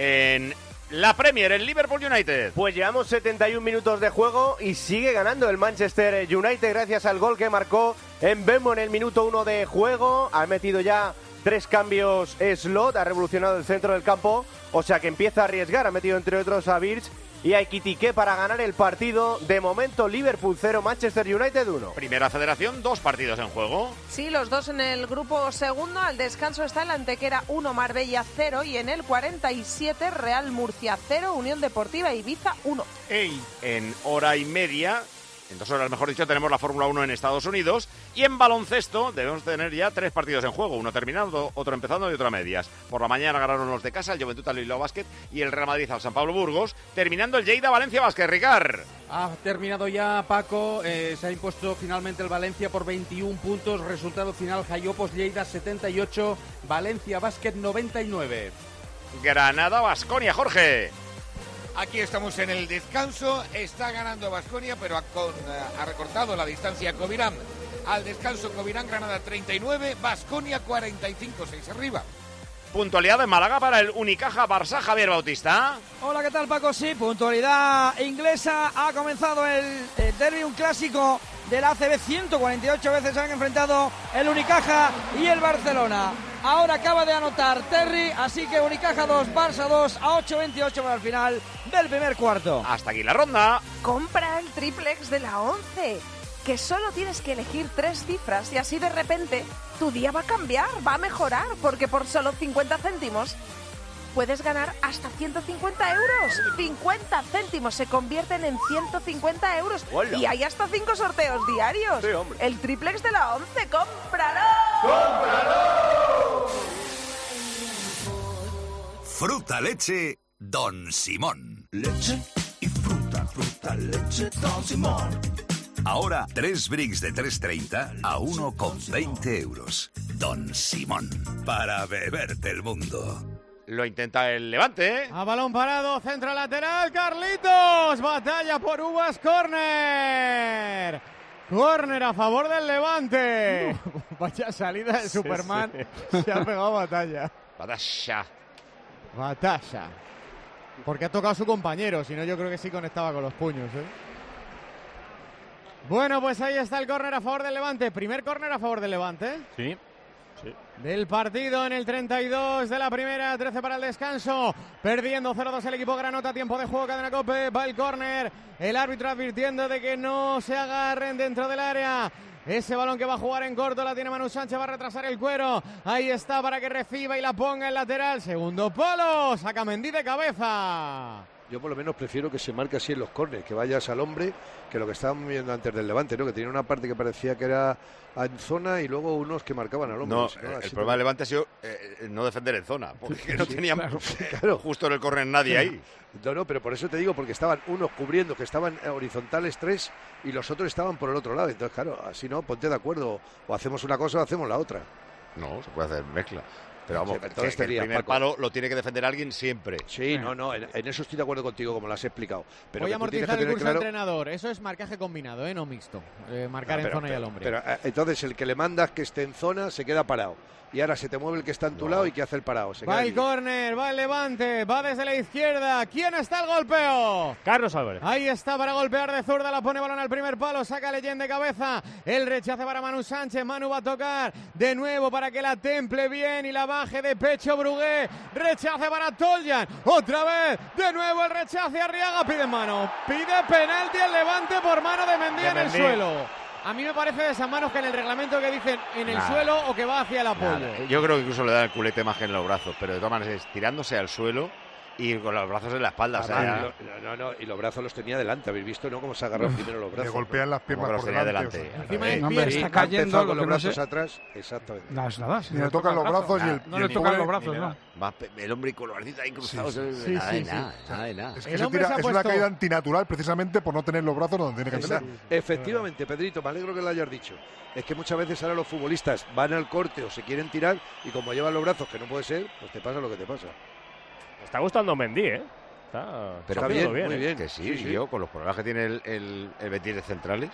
[SPEAKER 5] En la Premier, el Liverpool United.
[SPEAKER 7] Pues llevamos setenta y un minutos de juego y sigue ganando el Manchester United gracias al gol que marcó Mbeumo en el minuto uno de juego. Ha metido ya tres cambios Slot, ha revolucionado el centro del campo, o sea que empieza a arriesgar. Ha metido entre otros a Birch y a Ekitike para ganar el partido. De momento, Liverpool cero, Manchester United uno.
[SPEAKER 5] Primera Federación, dos partidos en juego.
[SPEAKER 6] Sí, los dos en el grupo segundo. Al descanso está el Antequera uno, Marbella cero. Y en el cuarenta y siete, Real Murcia cero, Unión Deportiva Ibiza uno.
[SPEAKER 5] Ey. En hora y media, en dos horas mejor dicho, tenemos la Fórmula uno en Estados Unidos. Y en baloncesto debemos tener ya tres partidos en juego. Uno terminado, otro empezando y otro a medias. Por la mañana ganaron los de casa, el Juventud al Bilbao Basket y el Real Madrid al San Pablo Burgos. Terminando el Lleida Valencia Basket, Ricard.
[SPEAKER 19] Ha terminado ya, Paco. Eh, se ha impuesto finalmente el Valencia por veintiún puntos. Resultado final, Jaiopos Lleida setenta y ocho, Valencia Basket noventa y nueve.
[SPEAKER 5] Granada Baskonia, Jorge.
[SPEAKER 20] Aquí estamos en el descanso, está ganando Baskonia, pero ha, con, ha recortado la distancia Covirán. Al descanso Covirán, Granada treinta y nueve, Baskonia cuarenta y cinco, seis arriba.
[SPEAKER 5] Puntualidad en Málaga para el Unicaja Barça, Javier Bautista.
[SPEAKER 1] Hola, ¿qué tal, Paco? Sí, puntualidad inglesa. Ha comenzado el, el derbi, un clásico de la A C B. ciento cuarenta y ocho veces se han enfrentado el Unicaja y el Barcelona. Ahora acaba de anotar Terry, así que Unicaja dos, Barça dos, a ocho veintiocho para el final del primer cuarto.
[SPEAKER 5] Hasta aquí la ronda.
[SPEAKER 6] Compra el triplex de la once, que solo tienes que elegir tres cifras y así de repente tu día va a cambiar, va a mejorar, porque por solo cincuenta céntimos puedes ganar hasta ciento cincuenta euros. cincuenta céntimos se convierten en ciento cincuenta euros. ¡Hola! Y hay hasta cinco sorteos diarios.
[SPEAKER 7] Sí, hombre.
[SPEAKER 6] El triplex de la once, ¡cómpralo!
[SPEAKER 7] ¡Cómpralo!
[SPEAKER 3] Fruta leche Don Simón. Leche y fruta, fruta leche Don Simón. Ahora, tres bricks de tres treinta a uno con veinte euros. Don Simón, para beberte el mundo.
[SPEAKER 5] Lo intenta el Levante, ¿eh?
[SPEAKER 15] A balón parado, centro lateral, Carlitos. Batalla por uvas, córner. Córner a favor del Levante. Uh, vaya salida de Superman. Sí, sí. Se ha pegado batalla.
[SPEAKER 5] Batalla.
[SPEAKER 15] Batalla. Porque ha tocado a su compañero, si no yo creo que sí conectaba con los puños, ¿eh? Bueno, pues ahí está el córner a favor del Levante. Primer córner a favor del Levante.
[SPEAKER 22] Sí. Sí.
[SPEAKER 15] Del partido en el treinta y dos de la primera, trece para el descanso. Perdiendo cero dos el equipo granota, tiempo de juego, Cadena COPE, va el córner. El árbitro advirtiendo de que no se agarren dentro del área. Ese balón que va a jugar en corto la tiene Manu Sánchez, va a retrasar el cuero. Ahí está para que reciba y la ponga en lateral. Segundo palo, saca Mendy de cabeza.
[SPEAKER 14] Yo por lo menos prefiero que se marque así en los córneres, que vayas al hombre, que lo que estábamos viendo antes del Levante, ¿no? Que tenía una parte que parecía que era en zona y luego unos que marcaban al hombre.
[SPEAKER 5] No,
[SPEAKER 14] ¿no?
[SPEAKER 5] el
[SPEAKER 14] Así
[SPEAKER 5] problema del Levante ha sido eh, no defender en zona, porque no
[SPEAKER 14] sí,
[SPEAKER 5] teníamos
[SPEAKER 14] claro, claro.
[SPEAKER 5] justo en el córner nadie ahí.
[SPEAKER 14] No, no, pero por eso te digo, porque estaban unos cubriendo, que estaban horizontales tres y los otros estaban por el otro lado. Entonces, claro, así no, ponte de acuerdo, o hacemos una cosa o hacemos la otra.
[SPEAKER 5] No, se puede hacer mezcla. Pero vamos,
[SPEAKER 14] Sí,
[SPEAKER 5] que,
[SPEAKER 14] entonces
[SPEAKER 5] que el
[SPEAKER 14] tenías,
[SPEAKER 5] primer
[SPEAKER 14] Paco.
[SPEAKER 5] palo lo tiene que defender alguien siempre.
[SPEAKER 14] Sí, no, no, en, en eso estoy de acuerdo contigo, como lo has explicado. Pero
[SPEAKER 15] Voy a
[SPEAKER 14] que tú tienes
[SPEAKER 15] amortizar
[SPEAKER 14] que
[SPEAKER 15] el
[SPEAKER 14] tener
[SPEAKER 15] curso
[SPEAKER 14] claro-
[SPEAKER 15] de entrenador. Eso es marcaje combinado, ¿eh? No mixto. Eh, marcar
[SPEAKER 14] No,
[SPEAKER 15] en
[SPEAKER 14] pero-
[SPEAKER 15] zona y al
[SPEAKER 14] pero-
[SPEAKER 15] hombre.
[SPEAKER 14] Pero eh, entonces el que le mandas que esté en zona se queda parado. Y ahora se te mueve el que está en tu lado y ¿qué hace el parado? Se queda
[SPEAKER 15] Va el
[SPEAKER 14] allí.
[SPEAKER 15] córner, va el levante, va desde la izquierda. ¿Quién está el golpeo?
[SPEAKER 16] Carlos Álvarez.
[SPEAKER 15] Ahí está para golpear de zurda, la pone balón al primer palo, saca Leyenda de cabeza. El rechace para Manu Sánchez, Manu va a tocar de nuevo para que la temple bien y la baje de pecho Brugué. Rechace para Toljan, otra vez, de nuevo el rechace, Arriaga pide mano. Pide penalti el Levante por mano de Mendy
[SPEAKER 16] De
[SPEAKER 15] en el
[SPEAKER 16] Mendy.
[SPEAKER 15] suelo. A mí me parece de esas manos que en el reglamento que dicen en el
[SPEAKER 5] Nada.
[SPEAKER 15] suelo o que va hacia el apoyo.
[SPEAKER 5] Nada. Yo creo que incluso le da el culete más que en los brazos, pero de todas maneras es tirándose al suelo y con los brazos en la espalda. O sea,
[SPEAKER 14] Además, lo- no, no, no, y los brazos los tenía delante, habéis visto, ¿no? Cómo se agarró primero los brazos.
[SPEAKER 2] golpean las piernas
[SPEAKER 5] ¿Cómo que los
[SPEAKER 2] por
[SPEAKER 5] tenía
[SPEAKER 2] delante,
[SPEAKER 5] delante?
[SPEAKER 2] o sea.
[SPEAKER 15] Encima del
[SPEAKER 14] No,
[SPEAKER 15] pie.
[SPEAKER 14] hombre,
[SPEAKER 21] está
[SPEAKER 14] ha
[SPEAKER 21] cayendo,
[SPEAKER 14] empezado
[SPEAKER 21] lo
[SPEAKER 14] con los
[SPEAKER 21] que no
[SPEAKER 14] brazos
[SPEAKER 21] sé.
[SPEAKER 14] atrás, exactamente.
[SPEAKER 21] Nada, es nada. Si
[SPEAKER 2] Ni le
[SPEAKER 21] le
[SPEAKER 2] tocan los
[SPEAKER 21] toca el
[SPEAKER 2] brazos y el,
[SPEAKER 21] brazo. No
[SPEAKER 2] y
[SPEAKER 21] le
[SPEAKER 2] el
[SPEAKER 21] tocan
[SPEAKER 2] pobre-
[SPEAKER 21] los brazos,
[SPEAKER 5] Ni
[SPEAKER 21] no.
[SPEAKER 5] le da. Va el hombre con los bracitos ahí cruzados.
[SPEAKER 2] Sí,
[SPEAKER 5] eh,
[SPEAKER 15] sí,
[SPEAKER 5] nada,
[SPEAKER 15] sí,
[SPEAKER 5] de
[SPEAKER 15] sí.
[SPEAKER 5] nada, nada, de nada.
[SPEAKER 2] Es que
[SPEAKER 15] El
[SPEAKER 2] se
[SPEAKER 15] hombre
[SPEAKER 2] tira-
[SPEAKER 15] se ha
[SPEAKER 2] es una
[SPEAKER 15] puesto-
[SPEAKER 2] caída antinatural precisamente por no tener los brazos donde tiene que
[SPEAKER 14] Exacto.
[SPEAKER 2] tener.
[SPEAKER 14] Efectivamente, Pedrito, me alegro que lo hayas dicho. Es que muchas veces ahora los futbolistas van al corte o se quieren tirar y como llevan los brazos, que no puede ser, pues te pasa lo que te pasa.
[SPEAKER 16] Me está gustando Mendy, ¿eh? Está,
[SPEAKER 5] Pero
[SPEAKER 16] está
[SPEAKER 14] bien,
[SPEAKER 16] haciéndolo
[SPEAKER 14] muy
[SPEAKER 16] ¿eh?
[SPEAKER 14] bien.
[SPEAKER 5] Que sí,
[SPEAKER 14] Sí, sí.
[SPEAKER 5] yo con los problemas que tiene el, el, el Betis de centrales.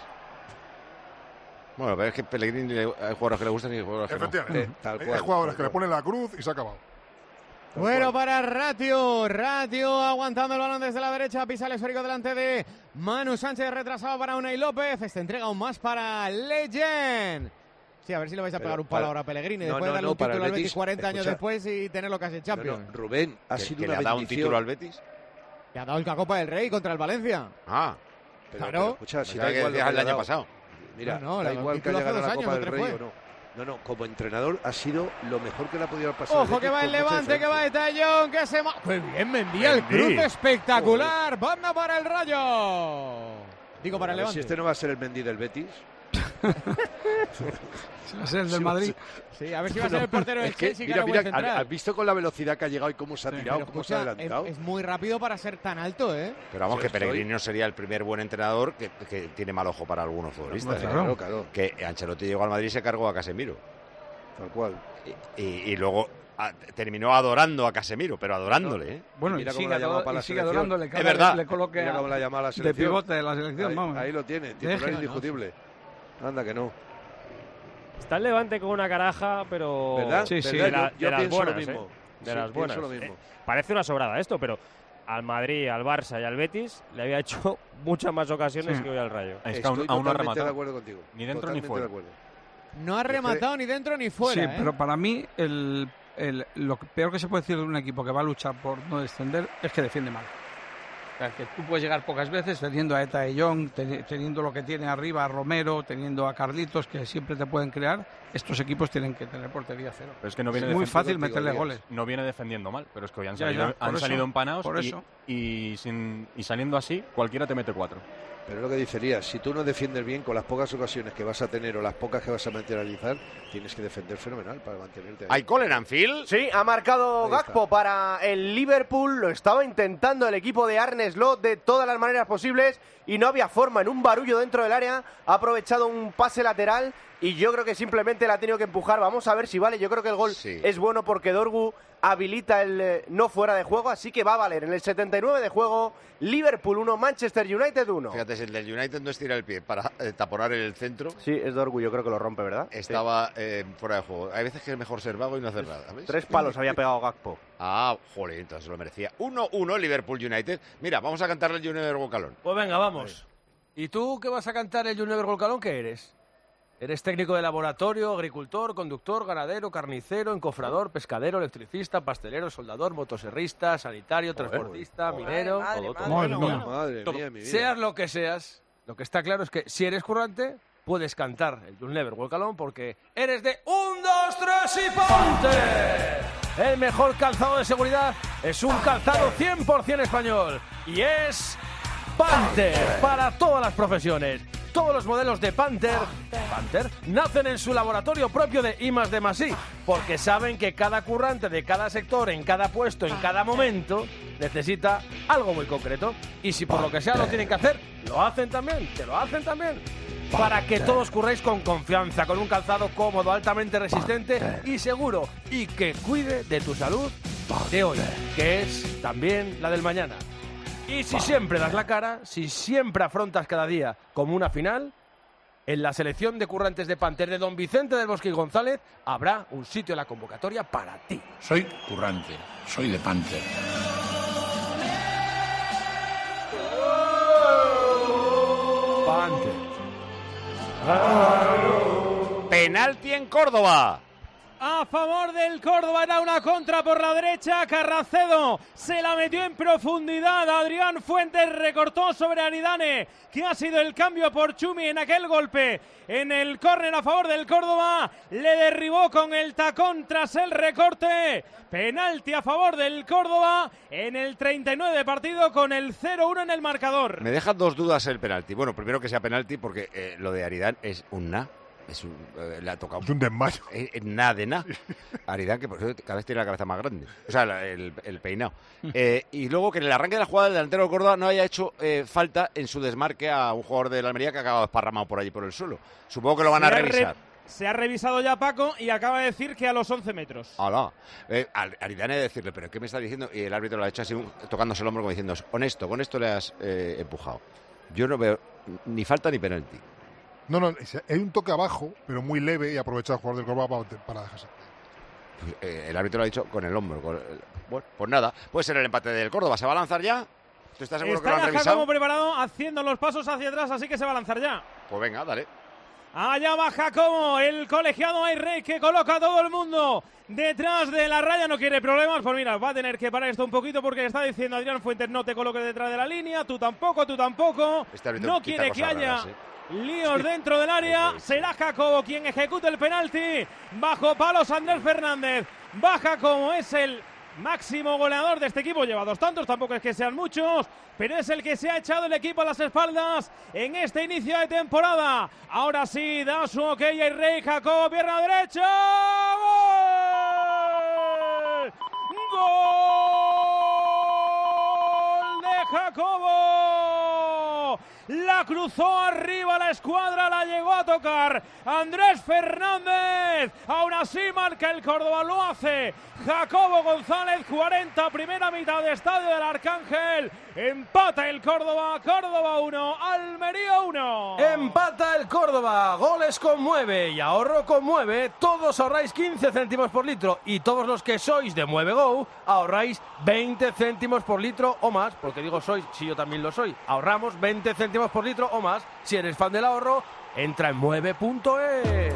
[SPEAKER 5] Bueno, pero es que Pellegrini le- hay jugadores que le gustan y hay jugadores que no.
[SPEAKER 2] Efectivamente.
[SPEAKER 14] Eh, tal
[SPEAKER 2] Hay
[SPEAKER 14] cual,
[SPEAKER 2] jugadores
[SPEAKER 14] tal
[SPEAKER 2] que le
[SPEAKER 14] cual.
[SPEAKER 2] ponen la cruz y se ha acabado.
[SPEAKER 15] Bueno para Ratio, Ratio aguantando el balón desde la derecha, pisa el esférico delante de Manu Sánchez, retrasado para Unai López, este entrega aún más para Legend. Sí, a ver si le vais a
[SPEAKER 14] Pero
[SPEAKER 15] pegar un palo
[SPEAKER 14] para-
[SPEAKER 15] ahora a Pellegrini,
[SPEAKER 14] No,
[SPEAKER 15] después
[SPEAKER 14] no,
[SPEAKER 15] de darle
[SPEAKER 14] no,
[SPEAKER 15] un
[SPEAKER 14] para
[SPEAKER 15] título
[SPEAKER 14] el
[SPEAKER 15] al Betis
[SPEAKER 14] Betis,
[SPEAKER 15] cuarenta años
[SPEAKER 14] escucha.
[SPEAKER 15] después y tenerlo casi en
[SPEAKER 14] No,
[SPEAKER 15] Champions.
[SPEAKER 14] no, Rubén, ha
[SPEAKER 5] ¿Que,
[SPEAKER 14] sido
[SPEAKER 5] que
[SPEAKER 14] una
[SPEAKER 5] le ha dado un
[SPEAKER 14] bendición.
[SPEAKER 5] título al Betis?
[SPEAKER 15] Le ha dado el Copa del Rey contra el Valencia.
[SPEAKER 5] Ah,
[SPEAKER 14] Pero,
[SPEAKER 15] Claro.
[SPEAKER 14] pero escucha, si
[SPEAKER 5] pensaba
[SPEAKER 14] da
[SPEAKER 5] que
[SPEAKER 14] igual lo
[SPEAKER 5] decías
[SPEAKER 14] que
[SPEAKER 5] el
[SPEAKER 14] le ha
[SPEAKER 5] año
[SPEAKER 14] dado.
[SPEAKER 5] pasado.
[SPEAKER 14] Mira,
[SPEAKER 15] No, no,
[SPEAKER 14] da
[SPEAKER 15] el
[SPEAKER 14] igual que
[SPEAKER 15] título
[SPEAKER 14] haya
[SPEAKER 15] hace
[SPEAKER 14] ganado
[SPEAKER 15] dos
[SPEAKER 14] la
[SPEAKER 15] años
[SPEAKER 14] Copa
[SPEAKER 15] o
[SPEAKER 14] del
[SPEAKER 15] tres
[SPEAKER 14] Rey
[SPEAKER 15] fue.
[SPEAKER 14] o no. No, no, como entrenador ha sido lo mejor que le ha podido pasar. al
[SPEAKER 15] Ojo
[SPEAKER 14] Betis
[SPEAKER 15] que va
[SPEAKER 14] con
[SPEAKER 15] el
[SPEAKER 14] mucha
[SPEAKER 15] Levante, que va de
[SPEAKER 14] diferencia.
[SPEAKER 15] tallón, que se... ma- ¡Qué bien, Mendy! El
[SPEAKER 16] Mendy.
[SPEAKER 15] cruce espectacular. Banda para el Rayo. Digo para el
[SPEAKER 14] A ver si
[SPEAKER 15] Levante.
[SPEAKER 14] este no va a ser el Mendy del Betis.
[SPEAKER 21] Si va a ser el del
[SPEAKER 14] Sí, va a
[SPEAKER 21] Madrid.
[SPEAKER 15] Sí, a ver si va a ser el portero del
[SPEAKER 14] Es que,
[SPEAKER 15] Chelsea, que
[SPEAKER 14] mira,
[SPEAKER 15] ahora puede
[SPEAKER 14] mira,
[SPEAKER 15] centrar.
[SPEAKER 14] ¿has visto con la velocidad que ha llegado y cómo se ha tirado,
[SPEAKER 15] Pero
[SPEAKER 14] cómo se ha
[SPEAKER 15] escucha,
[SPEAKER 14] adelantado?
[SPEAKER 15] es, es muy rápido para ser tan alto, ¿eh?
[SPEAKER 5] Pero vamos,
[SPEAKER 14] Sí,
[SPEAKER 5] que
[SPEAKER 14] estoy-
[SPEAKER 5] Pellegrini no sería el primer buen entrenador que, que tiene mal ojo para algunos futbolistas.
[SPEAKER 14] Claro,
[SPEAKER 5] ¿eh?
[SPEAKER 14] claro, claro,
[SPEAKER 5] Que Ancelotti llegó al Madrid y se cargó a Casemiro.
[SPEAKER 14] tal cual.
[SPEAKER 5] Y, y- y luego a- terminó adorando a Casemiro, pero adorándole. ¿eh?
[SPEAKER 21] Bueno,
[SPEAKER 14] Y
[SPEAKER 21] y
[SPEAKER 14] mira cómo
[SPEAKER 21] sigue,
[SPEAKER 14] la ha llamado
[SPEAKER 21] ador-
[SPEAKER 14] para
[SPEAKER 21] y
[SPEAKER 14] la
[SPEAKER 21] sigue
[SPEAKER 14] selección.
[SPEAKER 21] adorándole. que
[SPEAKER 5] Es
[SPEAKER 21] ahora
[SPEAKER 5] verdad.
[SPEAKER 21] Le coloque
[SPEAKER 14] Mira
[SPEAKER 21] a-
[SPEAKER 14] cómo la llama a la
[SPEAKER 21] de
[SPEAKER 14] selección.
[SPEAKER 21] pivote de la selección,
[SPEAKER 14] Ahí,
[SPEAKER 21] vamos.
[SPEAKER 14] ahí lo tiene, titular
[SPEAKER 21] Deje.
[SPEAKER 14] indiscutible. Anda que no.
[SPEAKER 16] Está el Levante con una caraja, pero.
[SPEAKER 14] ¿Verdad?
[SPEAKER 21] Sí, sí.
[SPEAKER 16] De, la-
[SPEAKER 14] Yo-
[SPEAKER 16] de
[SPEAKER 14] yo
[SPEAKER 16] las
[SPEAKER 14] pienso lo
[SPEAKER 16] buenas,
[SPEAKER 14] mismo.
[SPEAKER 16] ¿eh? De
[SPEAKER 14] Sí,
[SPEAKER 16] las buenas.
[SPEAKER 14] pienso lo mismo.
[SPEAKER 16] Eh, parece una sobrada esto, pero al Madrid, al Barça y al Betis le había hecho muchas más ocasiones
[SPEAKER 21] Sí.
[SPEAKER 16] que hoy al Rayo.
[SPEAKER 22] Es que aún,
[SPEAKER 14] Estoy
[SPEAKER 22] aún no ha
[SPEAKER 14] totalmente de
[SPEAKER 22] rematado.
[SPEAKER 14] acuerdo contigo.
[SPEAKER 22] Ni dentro ni
[SPEAKER 14] Totalmente
[SPEAKER 22] fuera.
[SPEAKER 14] de acuerdo.
[SPEAKER 15] No ha rematado ni dentro ni fuera,
[SPEAKER 21] Sí,
[SPEAKER 15] ¿eh?
[SPEAKER 21] pero para mí el, el- lo que- peor que se puede decir de un equipo que va a luchar por no descender es que defiende mal. O sea, que tú puedes llegar pocas veces teniendo a Eta de Jong, teni- teniendo lo que tiene arriba a Romero, teniendo a Carlitos, que siempre te pueden crear. Estos equipos tienen que tener portería cero.
[SPEAKER 22] Pero es que no viene
[SPEAKER 21] es muy
[SPEAKER 22] defendiendo-
[SPEAKER 21] fácil
[SPEAKER 14] contigo,
[SPEAKER 21] meterle
[SPEAKER 14] Díaz.
[SPEAKER 21] goles.
[SPEAKER 22] No viene defendiendo mal, pero es que hoy han
[SPEAKER 21] Ya,
[SPEAKER 22] salido,
[SPEAKER 21] ya, por
[SPEAKER 22] han
[SPEAKER 21] eso,
[SPEAKER 22] salido empanados
[SPEAKER 21] por
[SPEAKER 22] y,
[SPEAKER 21] eso.
[SPEAKER 22] y, sin, y saliendo así, cualquiera te mete cuatro.
[SPEAKER 14] Pero es lo que dicería, si tú no defiendes bien con las pocas ocasiones que vas a tener o las pocas que vas a materializar, tienes que defender fenomenal para mantenerte ahí.
[SPEAKER 5] ¿Hay gol en Anfield?
[SPEAKER 7] Sí, ha marcado
[SPEAKER 14] Ahí
[SPEAKER 7] Gakpo
[SPEAKER 14] está.
[SPEAKER 7] para el Liverpool. Lo estaba intentando el equipo de Arne Slot de todas las maneras posibles y no había forma. En un barullo dentro del área ha aprovechado un pase lateral y yo creo que simplemente la ha tenido que empujar. Vamos a ver si vale. Yo creo que el gol
[SPEAKER 5] Sí.
[SPEAKER 7] es bueno porque Dorgu habilita el eh, no fuera de juego, así que va a valer en el setenta y nueve de juego. Liverpool uno, Manchester United uno.
[SPEAKER 5] Fíjate, si el del United no estira el pie para eh, taponar el centro,
[SPEAKER 7] Sí, es Dorgu, yo creo que lo rompe, ¿verdad?
[SPEAKER 5] estaba eh, fuera de juego. Hay veces que es mejor ser vago y no hacer nada. ¿ves?
[SPEAKER 7] Tres palos había pegado Gakpo.
[SPEAKER 5] Ah, joder, entonces lo merecía. uno uno Liverpool United. Mira, vamos a cantarle el Junior Bocalón.
[SPEAKER 21] Pues venga, vamos. ¿Y tú qué vas a cantar el Junior Golcalón? ¿Qué eres? ¿Eres técnico de laboratorio, agricultor, conductor, ganadero, carnicero, encofrador, pescadero, electricista, pastelero, soldador, motoserrista, sanitario, transportista, minero?
[SPEAKER 6] Madre,
[SPEAKER 21] todo,
[SPEAKER 6] madre,
[SPEAKER 21] todo.
[SPEAKER 2] Madre mía.
[SPEAKER 14] Madre
[SPEAKER 21] Todo.
[SPEAKER 14] mía, mi vida.
[SPEAKER 21] Seas lo que seas, lo que está claro es que si eres currante, puedes cantar el You'll Never Walk Alone porque eres de un, dos, tres y ponte. El mejor calzado de seguridad es un calzado cien por ciento español y es Panther para todas las profesiones. Todos los modelos de Panther, Panther nacen en su laboratorio propio de I más D más I, porque saben que cada currante de cada sector, en cada puesto, en cada momento, necesita algo muy concreto. Y si por lo que sea lo tienen que hacer, lo hacen también, que lo hacen también. para que todos curréis con confianza, con un calzado cómodo, altamente resistente y seguro, y que cuide de tu salud de hoy, que es también la del mañana. Y si siempre das la cara, si siempre afrontas cada día como una final, en la selección de currantes de Panther de don Vicente del Bosque y González habrá un sitio en la convocatoria para ti.
[SPEAKER 4] Soy currante, soy de Panther.
[SPEAKER 21] Panther.
[SPEAKER 5] Penalti en Córdoba.
[SPEAKER 18] A favor del Córdoba, era una contra por la derecha. Carracedo se la metió en profundidad. Adrián Fuentes recortó sobre Aridane, que ha sido el cambio por Chumi en aquel golpe. En el córner a favor del Córdoba, le derribó con el tacón tras el recorte. Penalti a favor del Córdoba en el treinta y nueve de partido, con el cero uno en el marcador.
[SPEAKER 5] Me dejan dos dudas el penalti. Bueno, primero que sea penalti porque eh, lo de Aridane es un na. Es un, eh, le ha tocado
[SPEAKER 2] es un desmayo.
[SPEAKER 5] Eh, eh, nada de nada. Aridane, que por eso cada vez tiene la cabeza más grande. O sea, la, el, el peinado. Eh, y luego que en el arranque de la jugada el delantero de Córdoba no haya hecho eh, falta en su desmarque a un jugador de la Almería que ha acabado esparramado por allí por el suelo. Supongo que lo van a revisar.
[SPEAKER 18] Re se ha revisado ya Paco y acaba de decir que a los once metros.
[SPEAKER 5] Hola. Eh, Aridane de decirle, ¿pero qué me está diciendo? Y el árbitro lo ha hecho así, un, tocándose el hombro como diciendo, honesto, con esto le has eh, empujado. Yo no veo ni falta ni penalti.
[SPEAKER 2] No, no, hay un toque abajo, pero muy leve, y aprovecha el jugador del Córdoba para, para dejarse.
[SPEAKER 5] Pues, eh, el árbitro lo ha dicho con el hombro. Con el, bueno, pues nada, puede ser el empate del Córdoba. ¿Se va a lanzar ya? ¿Tú estás seguro
[SPEAKER 18] Está
[SPEAKER 5] que lo han revisado?
[SPEAKER 18] Jacobo preparado, haciendo los pasos hacia atrás, así que se va a lanzar ya.
[SPEAKER 5] Pues venga, dale.
[SPEAKER 18] Allá va Jacobo, el colegiado Ayrey, que coloca a todo el mundo detrás de la raya. No quiere problemas, pues mira, va a tener que parar esto un poquito porque le está diciendo Adrián Fuentes, no te coloques detrás de la línea, tú tampoco, tú tampoco.
[SPEAKER 5] Este
[SPEAKER 18] no quiere que haya...
[SPEAKER 5] Raras, ¿eh?
[SPEAKER 18] líos dentro del área. Será Jacobo quien ejecute el penalti. Bajo palos Andrés Fernández. Baja como es el máximo goleador de este equipo. Lleva dos tantos, tampoco es que sean muchos, pero es el que se ha echado el equipo a las espaldas en este inicio de temporada. Ahora sí, da su ok y Rey. Jacobo, pierna derecha. ¡Gol! ¡Gol de Jacobo! La cruzó arriba la escuadra, la llegó a tocar Andrés Fernández. Aún así marca el Córdoba, lo hace Jacobo González. Cuarenta, primera mitad de estadio del Arcángel. Empata el Córdoba, Córdoba uno, Almería uno.
[SPEAKER 21] Empata el Córdoba, goles conmueve y ahorro conmueve. Todos ahorráis quince céntimos por litro y todos los que sois de Mueve Go ahorráis veinte céntimos por litro o más, porque digo sois, si yo también lo soy. Ahorramos veinte céntimos por litro o más. Si eres fan del ahorro, entra en mueve punto es.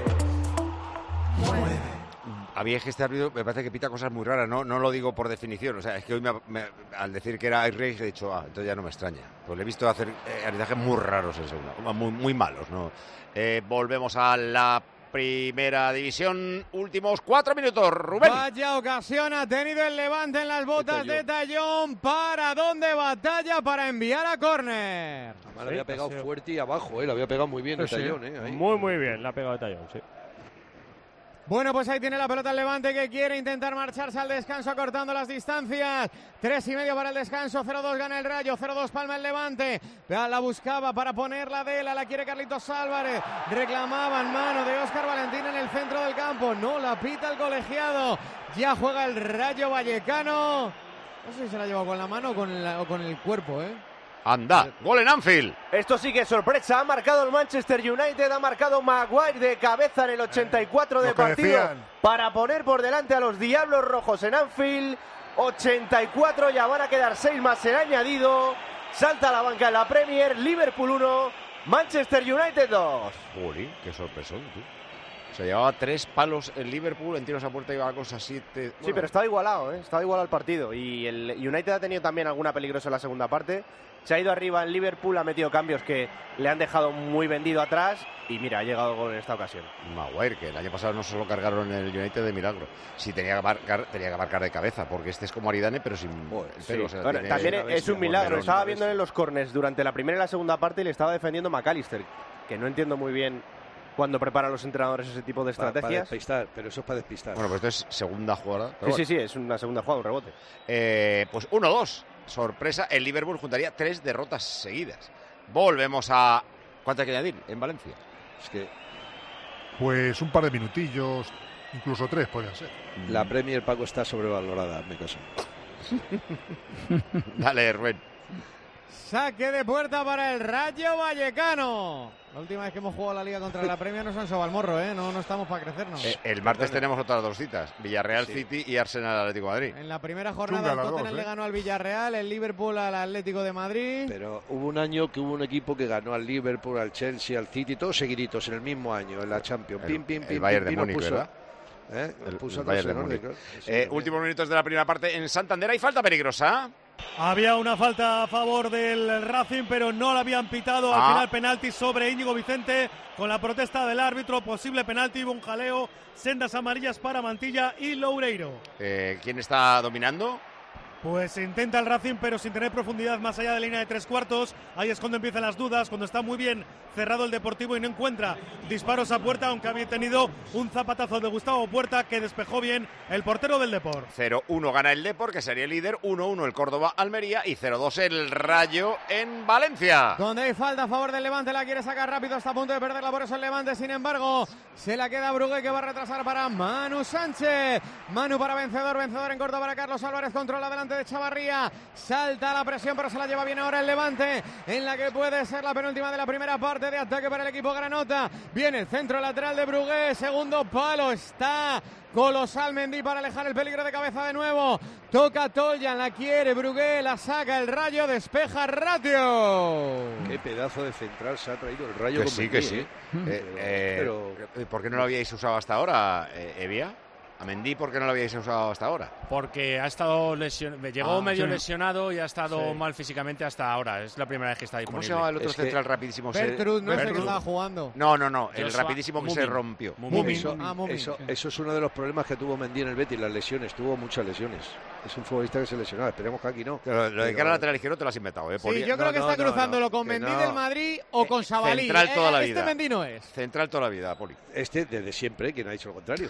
[SPEAKER 5] A mí es que este árbitro me parece que pita cosas muy raras, no, no lo digo por definición, o sea, es que hoy me, me, al decir que era Ayrey he dicho, ah, entonces ya no me extraña. Pues le he visto hacer eh, arbitrajes muy raros en segunda, muy, muy malos, ¿no? Eh, volvemos a la primera división, últimos cuatro minutos, Rubén.
[SPEAKER 15] Vaya ocasión ha tenido el Levante en las botas de Tallón. ¿Para dónde batalla? Para enviar a córner.
[SPEAKER 14] Además, le había pegado fuerte y abajo, ¿eh? Le había pegado muy bien el
[SPEAKER 16] sí,
[SPEAKER 14] Tallón, ¿eh? Ahí.
[SPEAKER 16] Muy, muy bien, le ha pegado el Tallón, sí.
[SPEAKER 15] Bueno, pues ahí tiene la pelota el Levante, que quiere intentar marcharse al descanso acortando las distancias. Tres y medio para el descanso, cero dos gana el Rayo, cero dos palma el Levante. La buscaba para ponerla de él, la quiere Carlitos Álvarez. Reclamaban mano de Óscar Valentín en el centro del campo. No la pita el colegiado. Ya juega el Rayo Vallecano. No sé si se la lleva con la mano o con, la, o con el cuerpo, ¿eh?
[SPEAKER 5] Anda, gol en Anfield.
[SPEAKER 7] Esto sí que es sorpresa. Ha marcado el Manchester United, ha marcado Maguire de cabeza en el ochenta y cuatro de partido decían. Para poner por delante a los Diablos Rojos en Anfield. ochenta y cuatro, ya van a quedar seis más el añadido. Salta a la banca en la Premier. Liverpool uno, Manchester United dos.
[SPEAKER 5] Uy, qué sorpresón, tú. Se llevaba tres palos el Liverpool, en tiros a puerta iba a cosa siete. Bueno.
[SPEAKER 7] Sí, pero estaba igualado, ¿eh? Estaba igualado el partido. Y el United ha tenido también alguna peligrosa en la segunda parte. Se ha ido arriba en Liverpool, ha metido cambios que le han dejado muy vendido atrás. Y mira, ha llegado el gol en esta ocasión.
[SPEAKER 5] Maguire, que el año pasado no solo cargaron el United de milagro. Sí, tenía que marcar, tenía que marcar de cabeza, porque este es como Aridane, pero sin el pelo.
[SPEAKER 7] Sí. O sea, bueno, también es un milagro. Melón, estaba viendo en los corners durante la primera y la segunda parte y le estaba defendiendo McAllister, que no entiendo muy bien cuando preparan los entrenadores ese tipo de estrategias.
[SPEAKER 14] Para, para despistar, pero eso es para despistar.
[SPEAKER 5] Bueno, pues esto es segunda jugada.
[SPEAKER 7] Sí,
[SPEAKER 5] bueno.
[SPEAKER 7] sí, sí, es una segunda jugada, un rebote.
[SPEAKER 5] Eh, pues uno dos. Sorpresa, el Liverpool juntaría tres derrotas seguidas. Volvemos a ¿Cuánto hay que añadir en Valencia?
[SPEAKER 14] Es que
[SPEAKER 2] Pues un par de minutillos, incluso tres podrían ser.
[SPEAKER 14] la Premier, Paco, está sobrevalorada, me caso.
[SPEAKER 5] Dale, Rubén.
[SPEAKER 15] Saque de puerta para el Rayo Vallecano. La última vez que hemos jugado la Liga contra la Premier nos han sobado al morro, ¿eh? No, no estamos para crecernos.
[SPEAKER 5] Eh, el martes tenemos otras dos citas, Villarreal
[SPEAKER 15] Sí.
[SPEAKER 5] City y Arsenal Atlético de Madrid.
[SPEAKER 15] En la primera jornada
[SPEAKER 14] Chunga
[SPEAKER 15] el
[SPEAKER 14] las
[SPEAKER 15] Tottenham
[SPEAKER 14] dos,
[SPEAKER 15] le
[SPEAKER 14] ¿eh?
[SPEAKER 15] ganó al Villarreal, el Liverpool al Atlético de Madrid.
[SPEAKER 14] Pero hubo un año que hubo un equipo que ganó al Liverpool, al Chelsea, al City, todos seguiditos en el mismo año, en la Champions.
[SPEAKER 5] El-
[SPEAKER 14] Pim, pim,
[SPEAKER 5] el
[SPEAKER 14] pim,
[SPEAKER 5] Bayern
[SPEAKER 14] pim,
[SPEAKER 5] de
[SPEAKER 14] pim,
[SPEAKER 5] Múnich,
[SPEAKER 14] puso,
[SPEAKER 5] ¿verdad?
[SPEAKER 14] ¿eh?
[SPEAKER 5] El,
[SPEAKER 14] Puso
[SPEAKER 5] el
[SPEAKER 14] a
[SPEAKER 5] Bayern
[SPEAKER 14] todos
[SPEAKER 5] de
[SPEAKER 14] en orden,
[SPEAKER 5] Múnich.
[SPEAKER 14] claro. Sí,
[SPEAKER 5] Eh,
[SPEAKER 14] sí.
[SPEAKER 5] últimos minutos de la primera parte en Santander. ¿Hay falta peligrosa?
[SPEAKER 17] Había una falta a favor del Racing, pero no la habían pitado. Al
[SPEAKER 5] Ah.
[SPEAKER 17] final, penalti sobre Íñigo Vicente. Con la protesta del árbitro, posible penalti, hubo un jaleo, sendas amarillas para Mantilla y Loureiro.
[SPEAKER 5] Eh, ¿Quién está dominando?
[SPEAKER 17] Pues intenta el Racing, pero sin tener profundidad más allá de la línea de tres cuartos. Ahí es cuando empiezan las dudas, cuando está muy bien cerrado el Deportivo y no encuentra disparos a puerta, aunque había tenido un zapatazo de Gustavo Puerta que despejó bien el portero del Depor.
[SPEAKER 5] cero uno gana el Depor, que sería el líder. uno uno el Córdoba Almería y cero dos el Rayo en Valencia.
[SPEAKER 15] Donde hay falta a favor del Levante, la quiere sacar rápido, está a punto de perderla, por eso el Levante, sin embargo, se la queda Brugué, que va a retrasar para Manu Sánchez. Manu para vencedor, vencedor en corto para Carlos Álvarez, controla delante de Chavarría, salta la presión, pero se la lleva bien ahora el Levante, en la que puede ser la penúltima de la primera parte de ataque para el equipo granota. Viene el centro lateral de Brugué, segundo palo, está colosal Mendy para alejar el peligro de cabeza de nuevo. Toca Toljan, la quiere Brugué, la saca el Rayo, despeja Ratio.
[SPEAKER 14] Qué pedazo de central se ha traído el Rayo.
[SPEAKER 5] Que
[SPEAKER 14] con
[SPEAKER 5] sí,
[SPEAKER 14] Mendy,
[SPEAKER 5] que sí.
[SPEAKER 14] ¿eh?
[SPEAKER 5] Eh, eh,
[SPEAKER 14] Pero-
[SPEAKER 5] ¿Por qué no lo habíais usado hasta ahora, eh, Evia? A Mendy, ¿por qué no lo habíais usado hasta ahora?
[SPEAKER 9] Porque ha estado lesionado, llegó
[SPEAKER 5] Ah,
[SPEAKER 9] medio
[SPEAKER 5] sí.
[SPEAKER 9] lesionado y ha estado
[SPEAKER 5] Sí.
[SPEAKER 9] mal físicamente hasta ahora. Es la primera vez que está
[SPEAKER 5] ¿Cómo
[SPEAKER 9] disponible.
[SPEAKER 5] se llama el otro central rapidísimo? Se-
[SPEAKER 15] Bertrud, no sé que
[SPEAKER 5] Bertrud.
[SPEAKER 15] estaba jugando.
[SPEAKER 5] No, no, no, el
[SPEAKER 9] Joshua
[SPEAKER 5] rapidísimo que
[SPEAKER 9] Mumin.
[SPEAKER 5] se rompió.
[SPEAKER 9] Mumin.
[SPEAKER 14] Eso,
[SPEAKER 15] Ah, Mumin,
[SPEAKER 14] eso,
[SPEAKER 15] sí.
[SPEAKER 14] eso es uno de los problemas que tuvo Mendy en el Betis, las lesiones. Tuvo muchas lesiones. Es un futbolista que se lesionaba. Esperemos que aquí no.
[SPEAKER 5] Pero lo de
[SPEAKER 14] Pero-
[SPEAKER 5] que era lateral izquierdo te lo has inventado, ¿eh?
[SPEAKER 15] Sí,
[SPEAKER 5] Poli?
[SPEAKER 15] yo creo
[SPEAKER 14] No,
[SPEAKER 15] que
[SPEAKER 14] no,
[SPEAKER 15] está
[SPEAKER 14] no,
[SPEAKER 15] cruzándolo
[SPEAKER 14] no,
[SPEAKER 15] con
[SPEAKER 14] que
[SPEAKER 15] Mendy
[SPEAKER 14] no.
[SPEAKER 15] del Madrid o con Sabalí.
[SPEAKER 5] Central
[SPEAKER 15] Eh,
[SPEAKER 5] toda la
[SPEAKER 15] este
[SPEAKER 5] vida.
[SPEAKER 15] Mendy no es.
[SPEAKER 5] Central toda la vida, Poli.
[SPEAKER 14] Este desde siempre, ¿quién ha dicho lo contrario?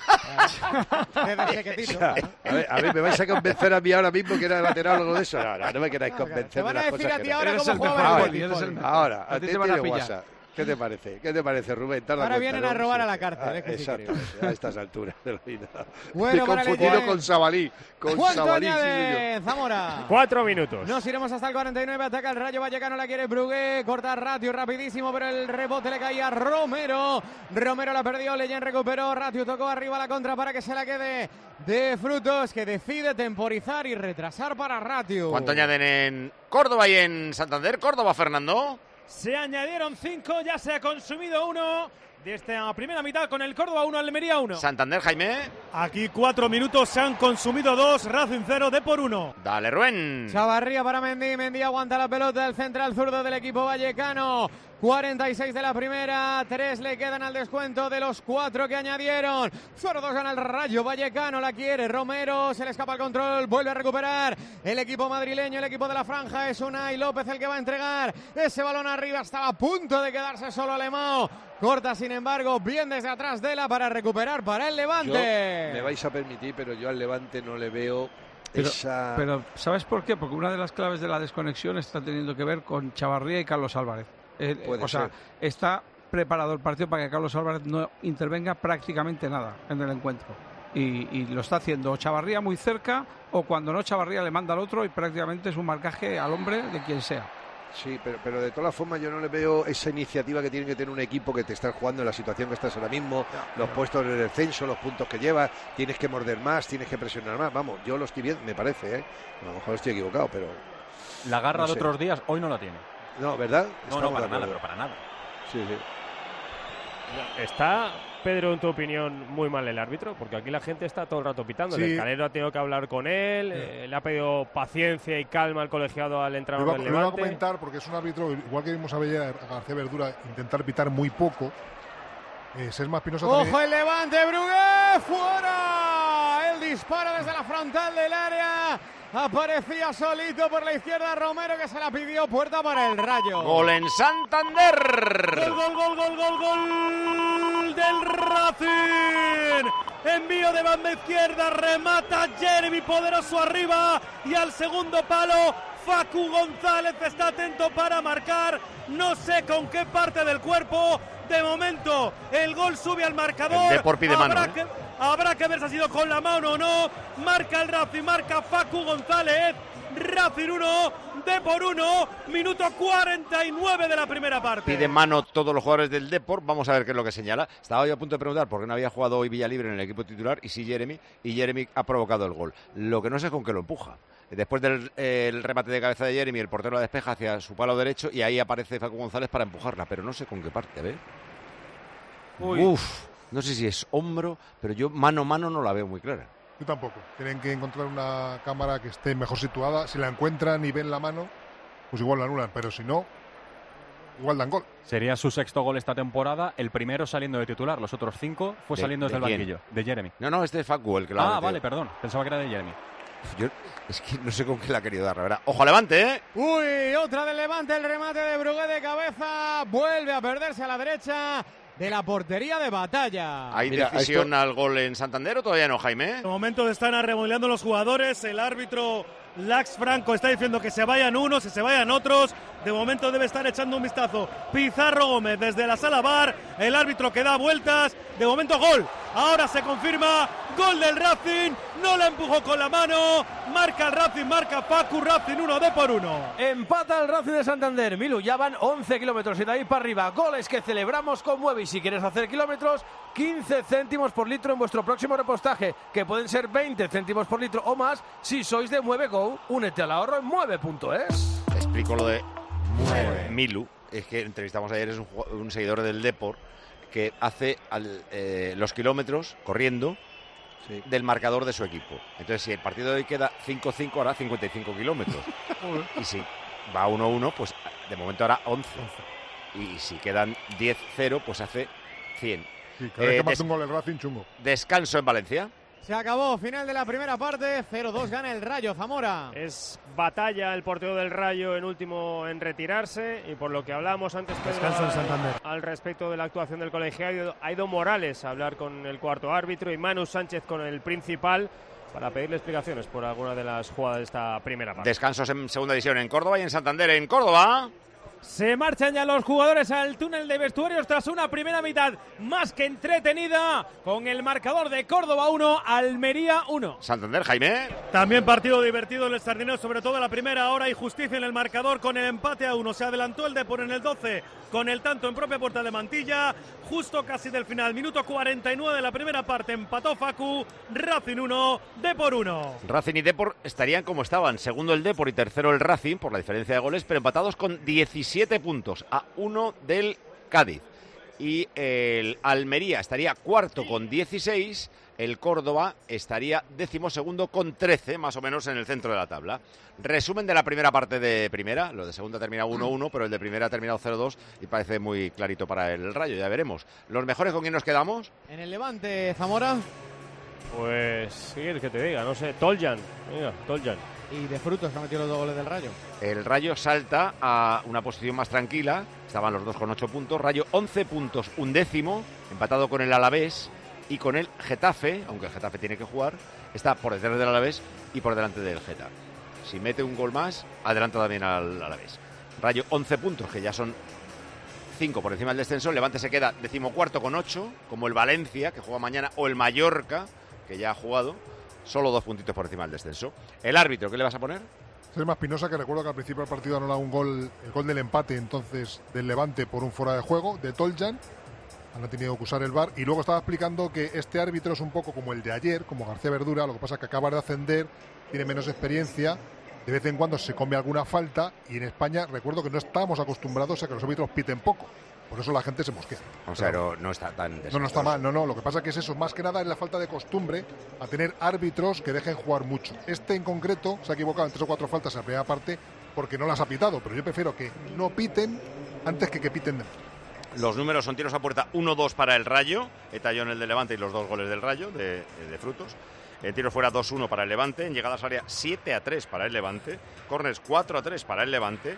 [SPEAKER 15] Desde Chequetito.
[SPEAKER 14] O sea, a, ver, a ver, ¿me vais a convencer a mí ahora mismo que era lateral o algo de eso? No, no, no me queráis convencer
[SPEAKER 15] Te
[SPEAKER 14] de
[SPEAKER 15] van a
[SPEAKER 14] las
[SPEAKER 15] decir
[SPEAKER 14] cosas
[SPEAKER 15] a
[SPEAKER 14] que
[SPEAKER 15] ti
[SPEAKER 14] no.
[SPEAKER 15] ahora
[SPEAKER 14] Eres
[SPEAKER 15] cómo
[SPEAKER 14] el
[SPEAKER 15] jugaba
[SPEAKER 14] mejor,
[SPEAKER 15] el
[SPEAKER 14] Poli,
[SPEAKER 15] Betis,
[SPEAKER 14] eres el
[SPEAKER 15] Poli.
[SPEAKER 14] mejor. Ahora,
[SPEAKER 21] A
[SPEAKER 14] a
[SPEAKER 21] ti
[SPEAKER 14] ti
[SPEAKER 21] te van a
[SPEAKER 14] tiene
[SPEAKER 21] pillar.
[SPEAKER 14] WhatsApp. ¿Qué te parece? ¿Qué te parece, Rubén? ¿Te has dado
[SPEAKER 15] Ahora
[SPEAKER 14] cuenta,
[SPEAKER 15] vienen
[SPEAKER 14] no?
[SPEAKER 15] a robar
[SPEAKER 14] Sí.
[SPEAKER 15] a la cárcel,
[SPEAKER 14] Ah,
[SPEAKER 15] es que sí,
[SPEAKER 14] exactamente, a estas alturas de la vida.
[SPEAKER 15] Bueno,
[SPEAKER 14] Me he
[SPEAKER 15] para el
[SPEAKER 14] confundido
[SPEAKER 15] Levante.
[SPEAKER 14] con Sabalí. Con
[SPEAKER 15] ¿Cuánto
[SPEAKER 14] Sabalí, sí,
[SPEAKER 15] añade
[SPEAKER 14] señor.
[SPEAKER 15] Zamora?
[SPEAKER 16] Cuatro minutos.
[SPEAKER 15] Nos iremos hasta el cuarenta y nueve, ataca el Rayo Vallecano, la quiere Brugué, corta Ratio rapidísimo, pero el rebote le caía a Romero. Romero la perdió, Leyen recuperó, Ratio tocó arriba la contra para que se la quede de Frutos, que decide temporizar y retrasar para Ratio.
[SPEAKER 5] ¿Cuánto añaden en Córdoba y en Santander? Córdoba, Fernando.
[SPEAKER 18] Se añadieron cinco, ya se ha consumido uno de esta primera mitad con el Córdoba uno, Almería uno.
[SPEAKER 5] Santander, Jaime.
[SPEAKER 17] Aquí cuatro minutos, se han consumido dos, Racing cero, Depor uno.
[SPEAKER 5] Dale, Rubén.
[SPEAKER 15] Chavarría para Mendy, Mendy aguanta la pelota, el central zurdo del equipo vallecano. cuarenta y seis de la primera, tres le quedan al descuento de los cuatro que añadieron. cero dos gana el Rayo Vallecano, la quiere Romero, se le escapa el control, vuelve a recuperar el equipo madrileño, el equipo de la franja, es Unai López el que va a entregar ese balón arriba, estaba a punto de quedarse solo Alemão. Corta, sin embargo, bien desde atrás Dela para recuperar para el
[SPEAKER 14] Yo,
[SPEAKER 15] Levante.
[SPEAKER 14] me vais a permitir, pero yo al Levante no le veo
[SPEAKER 13] Pero,
[SPEAKER 14] esa...
[SPEAKER 13] pero, ¿sabes por qué? Porque una de las claves de la desconexión está teniendo que ver con Chavarría y Carlos Álvarez. Eh,
[SPEAKER 14] Puede
[SPEAKER 13] o sea,
[SPEAKER 14] ser.
[SPEAKER 13] está preparado el partido para que Carlos Álvarez no intervenga prácticamente nada en el encuentro. Y, y lo está haciendo Chavarría muy cerca, o cuando no, Chavarría le manda al otro y prácticamente es un marcaje al hombre de quien sea.
[SPEAKER 14] Sí, pero, pero de todas formas yo no le veo esa iniciativa que tiene que tener un equipo que te está jugando en la situación que estás ahora mismo, los puestos de descenso, los puntos que llevas, tienes que morder más, tienes que presionar más. Vamos, yo lo estoy viendo, me parece, ¿eh? A lo mejor estoy equivocado, pero...
[SPEAKER 22] La garra
[SPEAKER 14] no
[SPEAKER 22] de
[SPEAKER 14] sé.
[SPEAKER 22] otros días hoy no la tiene.
[SPEAKER 14] No, ¿verdad?
[SPEAKER 22] No, no,
[SPEAKER 14] Estamos
[SPEAKER 22] para
[SPEAKER 14] de
[SPEAKER 22] nada,
[SPEAKER 14] acuerdo.
[SPEAKER 22] pero para nada.
[SPEAKER 14] Sí, sí.
[SPEAKER 16] ¿Está, Pedro, en tu opinión, muy mal el árbitro? Porque aquí la gente está todo el rato pitando.
[SPEAKER 2] Sí.
[SPEAKER 16] El Calero ha tenido que hablar con él, eh, le ha pedido paciencia y calma al colegiado al
[SPEAKER 2] Lo
[SPEAKER 16] entrenador
[SPEAKER 2] iba,
[SPEAKER 16] del
[SPEAKER 2] lo iba a
[SPEAKER 16] Levante.
[SPEAKER 2] comentar porque es un árbitro, igual que vimos a, Bella, a García Verdura intentar pitar muy poco. Eh, Sesma Espinosa también.
[SPEAKER 15] Ojo el Levante, Brugué, fuera. El disparo desde la frontal del área. Aparecía solito por la izquierda Romero, que se la pidió, puerta para el Rayo.
[SPEAKER 5] Gol en Santander.
[SPEAKER 17] Gol, gol, gol, gol, gol, gol del Racing. Envío de banda izquierda, remata Jeremy poderoso arriba y al segundo palo Facu González está atento para marcar, no sé con qué parte del cuerpo. De momento, el gol sube al marcador.
[SPEAKER 5] El Depor pide mano,
[SPEAKER 17] habrá,
[SPEAKER 5] ¿eh?
[SPEAKER 17] que, habrá que ver si ha sido con la mano o no. Marca el Racing, marca Facu González. Racing uno, Depor uno, minuto cuarenta y nueve de la primera parte.
[SPEAKER 5] Pide mano todos los jugadores del Depor. Vamos a ver qué es lo que señala. Estaba yo a punto de preguntar por qué no había jugado hoy Villalibre en el equipo titular y sí Jeremy, y Jeremy ha provocado el gol. Lo que no sé es con qué lo empuja. Después del el remate de cabeza de Jeremy, el portero la despeja hacia su palo derecho y ahí aparece Facu González para empujarla, pero no sé con qué parte, a ver.
[SPEAKER 8] Uy.
[SPEAKER 5] Uf, no sé si es hombro, pero yo mano a mano no la veo muy clara.
[SPEAKER 8] Yo tampoco. Tienen que encontrar una cámara que esté mejor situada. Si la encuentran y ven la mano, pues igual la anulan, pero si no, igual dan gol.
[SPEAKER 22] Sería su sexto gol esta temporada, el primero saliendo de titular, los otros cinco fue
[SPEAKER 5] ¿De-
[SPEAKER 22] saliendo
[SPEAKER 5] de
[SPEAKER 22] desde el
[SPEAKER 5] quién?
[SPEAKER 22] banquillo, de Jeremy.
[SPEAKER 5] No, no, este es Facu el que la ha
[SPEAKER 22] Ah,
[SPEAKER 5] metido.
[SPEAKER 22] vale, perdón, pensaba que era de Jeremy.
[SPEAKER 5] Yo es que no sé con qué la ha querido dar, la verdad. ¡Ojo, Levante, eh!
[SPEAKER 15] Uy, otra del Levante, el remate de Brugué de cabeza. Vuelve a perderse a la derecha de la portería de Batalla.
[SPEAKER 5] ¿Hay
[SPEAKER 17] Mira,
[SPEAKER 5] decisión
[SPEAKER 17] esto-
[SPEAKER 5] al gol en Santander o todavía no, Jaime?
[SPEAKER 17] De momento están arremodelando los jugadores. El árbitro Lax Franco está diciendo que se vayan unos y se vayan otros. De momento debe estar echando un vistazo Pizarro Gómez desde la sala V A R. El árbitro que da vueltas. De momento gol. Ahora se confirma. Gol del Racing. No la empujó con la mano. Marca el Racing, marca Facu. Racing uno, Depor uno.
[SPEAKER 21] Empata el Racing de Santander. Milu, ya van once kilómetros y de ahí para arriba. Goles que celebramos con Muevi. Si quieres hacer kilómetros, quince céntimos por litro en vuestro próximo repostaje, que pueden ser veinte céntimos por litro o más si sois de Mueve Go. Únete al ahorro en mueve punto es.
[SPEAKER 5] Explico lo de Milu. Es que entrevistamos ayer, es un, ju- un seguidor del Depor que hace al- eh, los kilómetros corriendo del marcador de su equipo. Entonces, si el partido de hoy queda cinco cinco, hará cincuenta y cinco kilómetros. Y si va uno uno, pues de momento hará once. Y si quedan diez cero, pues hace cien.
[SPEAKER 8] Sí, cada vez
[SPEAKER 5] Eh,
[SPEAKER 8] que marca
[SPEAKER 5] des-
[SPEAKER 8] un gol el Racing, chungo.
[SPEAKER 5] Descanso en Valencia.
[SPEAKER 15] Se acabó, final de la primera parte, cero dos gana el Rayo Zamora.
[SPEAKER 16] Es Batalla el portero del Rayo en último en retirarse y por lo que hablamos antes Pedro,
[SPEAKER 17] Descanso en Santander.
[SPEAKER 16] al respecto de la actuación del colegiado, ha ido Morales a hablar con el cuarto árbitro y Manu Sánchez con el principal para pedirle explicaciones por alguna de las jugadas de esta primera parte.
[SPEAKER 5] Descansos en segunda división en Córdoba y en Santander. En Córdoba.
[SPEAKER 18] Se marchan ya los jugadores al túnel de vestuarios tras una primera mitad más que entretenida con el marcador de Córdoba uno, Almería uno.
[SPEAKER 5] Santander, Jaime.
[SPEAKER 17] También partido divertido en el Sardinero, sobre todo en la primera hora, y justicia en el marcador con el empate a uno. Se adelantó el Depor en el doce con el tanto en propia puerta de Mantilla, justo casi del final, minuto cuarenta y nueve de la primera parte, empató Facu. Racing uno, Depor uno.
[SPEAKER 5] Racing y Depor estarían como estaban, segundo el Depor y tercero el Racing por la diferencia de goles, pero empatados con diecisiete puntos a uno del Cádiz. Y el Almería estaría cuarto con dieciséis, el Córdoba estaría decimosegundo con trece, más o menos en el centro de la tabla. Resumen de la primera parte de primera, lo de segunda ha terminado uno uno, pero el de primera ha terminado cero dos y parece muy clarito para el Rayo, ya veremos. ¿Los mejores con quién nos quedamos?
[SPEAKER 15] En el Levante, Zamora.
[SPEAKER 16] Pues, ¿qué quieres que te diga? No sé, Toljan. Mira, Toljan.
[SPEAKER 15] Y de Frutos, que ha metido los dos goles del Rayo.
[SPEAKER 5] El Rayo salta a una posición más tranquila, estaban los dos con ocho puntos, Rayo once puntos, un décimo, empatado con el Alavés y con el Getafe, aunque el Getafe tiene que jugar, está por detrás del Alavés y por delante del Getafe. Si mete un gol más, adelanta también al Alavés. Rayo once puntos, que ya son cinco por encima del descenso, el Levante se queda decimocuarto con ocho, como el Valencia, que juega mañana, o el Mallorca, que ya ha jugado, solo dos puntitos por encima del descenso. El árbitro, ¿qué le vas a poner?
[SPEAKER 8] Es más Pinoza, que recuerdo que al principio del partido anulaba un gol, el gol del empate entonces del Levante por un fuera de juego de Toljan. Han tenido que usar el V A R y luego estaba explicando que este árbitro es un poco como el de ayer, como García Verdura, lo que pasa es que acaba de ascender, tiene menos experiencia, de vez en cuando se come alguna falta y en España recuerdo que no estamos acostumbrados a que los árbitros piten poco. Por eso la gente se mosquea.
[SPEAKER 5] O sea, no, no está tan...
[SPEAKER 8] No, no está mal, no, no. Lo que pasa que es eso, más que nada es la falta de costumbre a tener árbitros que dejen jugar mucho. Este en concreto se ha equivocado en tres o cuatro faltas en la primera parte porque no las ha pitado, pero yo prefiero que no piten antes que que piten de más.
[SPEAKER 5] Los números son tiros a puerta uno dos para el Rayo, Etallón el de Levante y los dos goles del Rayo de, de Frutos. En tiros fuera dos uno para el Levante, en llegadas área siete a tres para el Levante, córners cuatro a tres para el Levante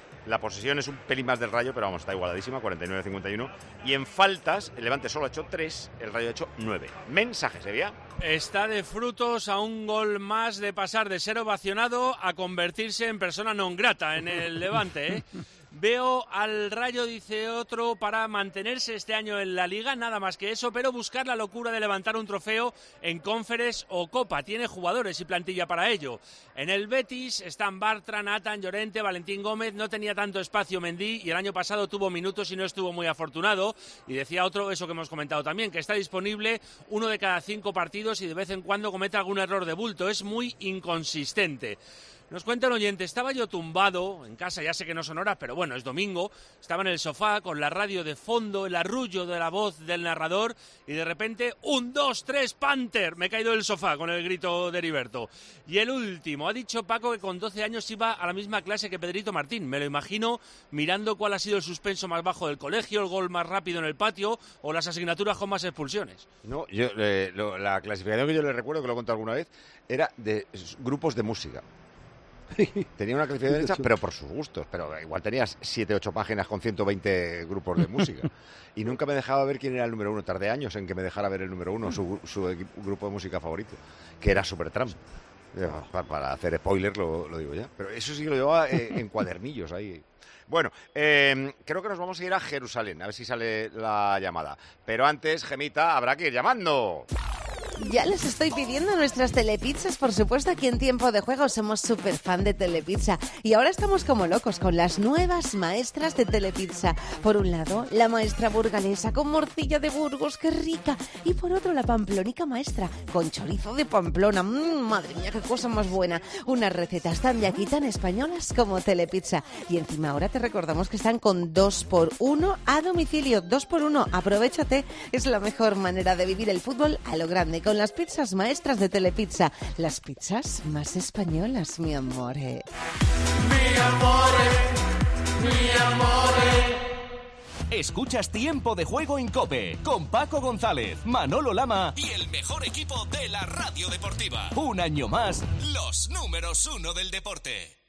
[SPEAKER 5] La posesión es un pelín más del Rayo, pero vamos, está igualadísima, cuarenta y nueve a cincuenta y uno. Y en faltas, el Levante solo ha hecho tres, el Rayo ha hecho nueve. Mensaje, ¿sería?
[SPEAKER 17] Está de frutos a un gol más de pasar de ser ovacionado a convertirse en persona non grata en el Levante, ¿eh? Veo al Rayo, dice otro, para mantenerse este año en la Liga, nada más que eso, pero buscar la locura de levantar un trofeo en Conference o Copa. Tiene jugadores y plantilla para ello. En el Betis están Bartra, Nathan, Llorente, Valentín Gómez. No tenía tanto espacio Mendy y el año pasado tuvo minutos y no estuvo muy afortunado. Y decía otro, eso que hemos comentado también, que está disponible uno de cada cinco partidos y de vez en cuando comete algún error de bulto. Es muy inconsistente. Nos cuenta el oyente, estaba yo tumbado en casa, ya sé que no son horas, pero bueno, es domingo, estaba en el sofá con la radio de fondo, el arrullo de la voz del narrador y de repente, un, dos, tres, Panther, me he caído del sofá con el grito de Heriberto. Y el último, ha dicho Paco que con doce años iba a la misma clase que Pedrito Martín, me lo imagino mirando cuál ha sido el suspenso más bajo del colegio, el gol más rápido en el patio o las asignaturas con más expulsiones.
[SPEAKER 5] No, yo eh, lo, la clasificación que yo le recuerdo, que lo he contado alguna vez, era de grupos de música. Tenía una clasificación hecha, pero por sus gustos. Pero igual tenías siete, ocho páginas con ciento veinte grupos de música. Y nunca me dejaba ver quién era el número uno. Tardé años en que me dejara ver el número uno, su, su grupo de música favorito, que era Supertramp. Para hacer spoiler lo, lo digo ya. Pero eso sí que lo llevaba eh, en cuadernillos ahí. Bueno, eh, creo que nos vamos a ir a Jerusalén, a ver si sale la llamada. Pero antes, Gemita, habrá que ir llamando.
[SPEAKER 10] Ya les estoy pidiendo nuestras telepizzas, por supuesto, aquí en Tiempo de Juego somos súper fan de Telepizza y ahora estamos como locos con las nuevas maestras de Telepizza. Por un lado, la maestra burgalesa con morcilla de Burgos, qué rica, y por otro la pamplónica maestra con chorizo de Pamplona. Mmm, madre mía, qué cosa más buena. Unas recetas tan de aquí, tan españolas como Telepizza. Y encima ahora te recordamos que están con dos por uno a domicilio, dos por uno, aprovechate, es la mejor manera de vivir el fútbol a lo grande, con las pizzas maestras de Telepizza, las pizzas más españolas, mi amore.
[SPEAKER 12] Mi amore, mi amore.
[SPEAKER 23] Escuchas Tiempo de Juego en COPE, con Paco González, Manolo Lama
[SPEAKER 3] y el mejor equipo de la radio deportiva.
[SPEAKER 23] Un año más,
[SPEAKER 3] los números uno del deporte.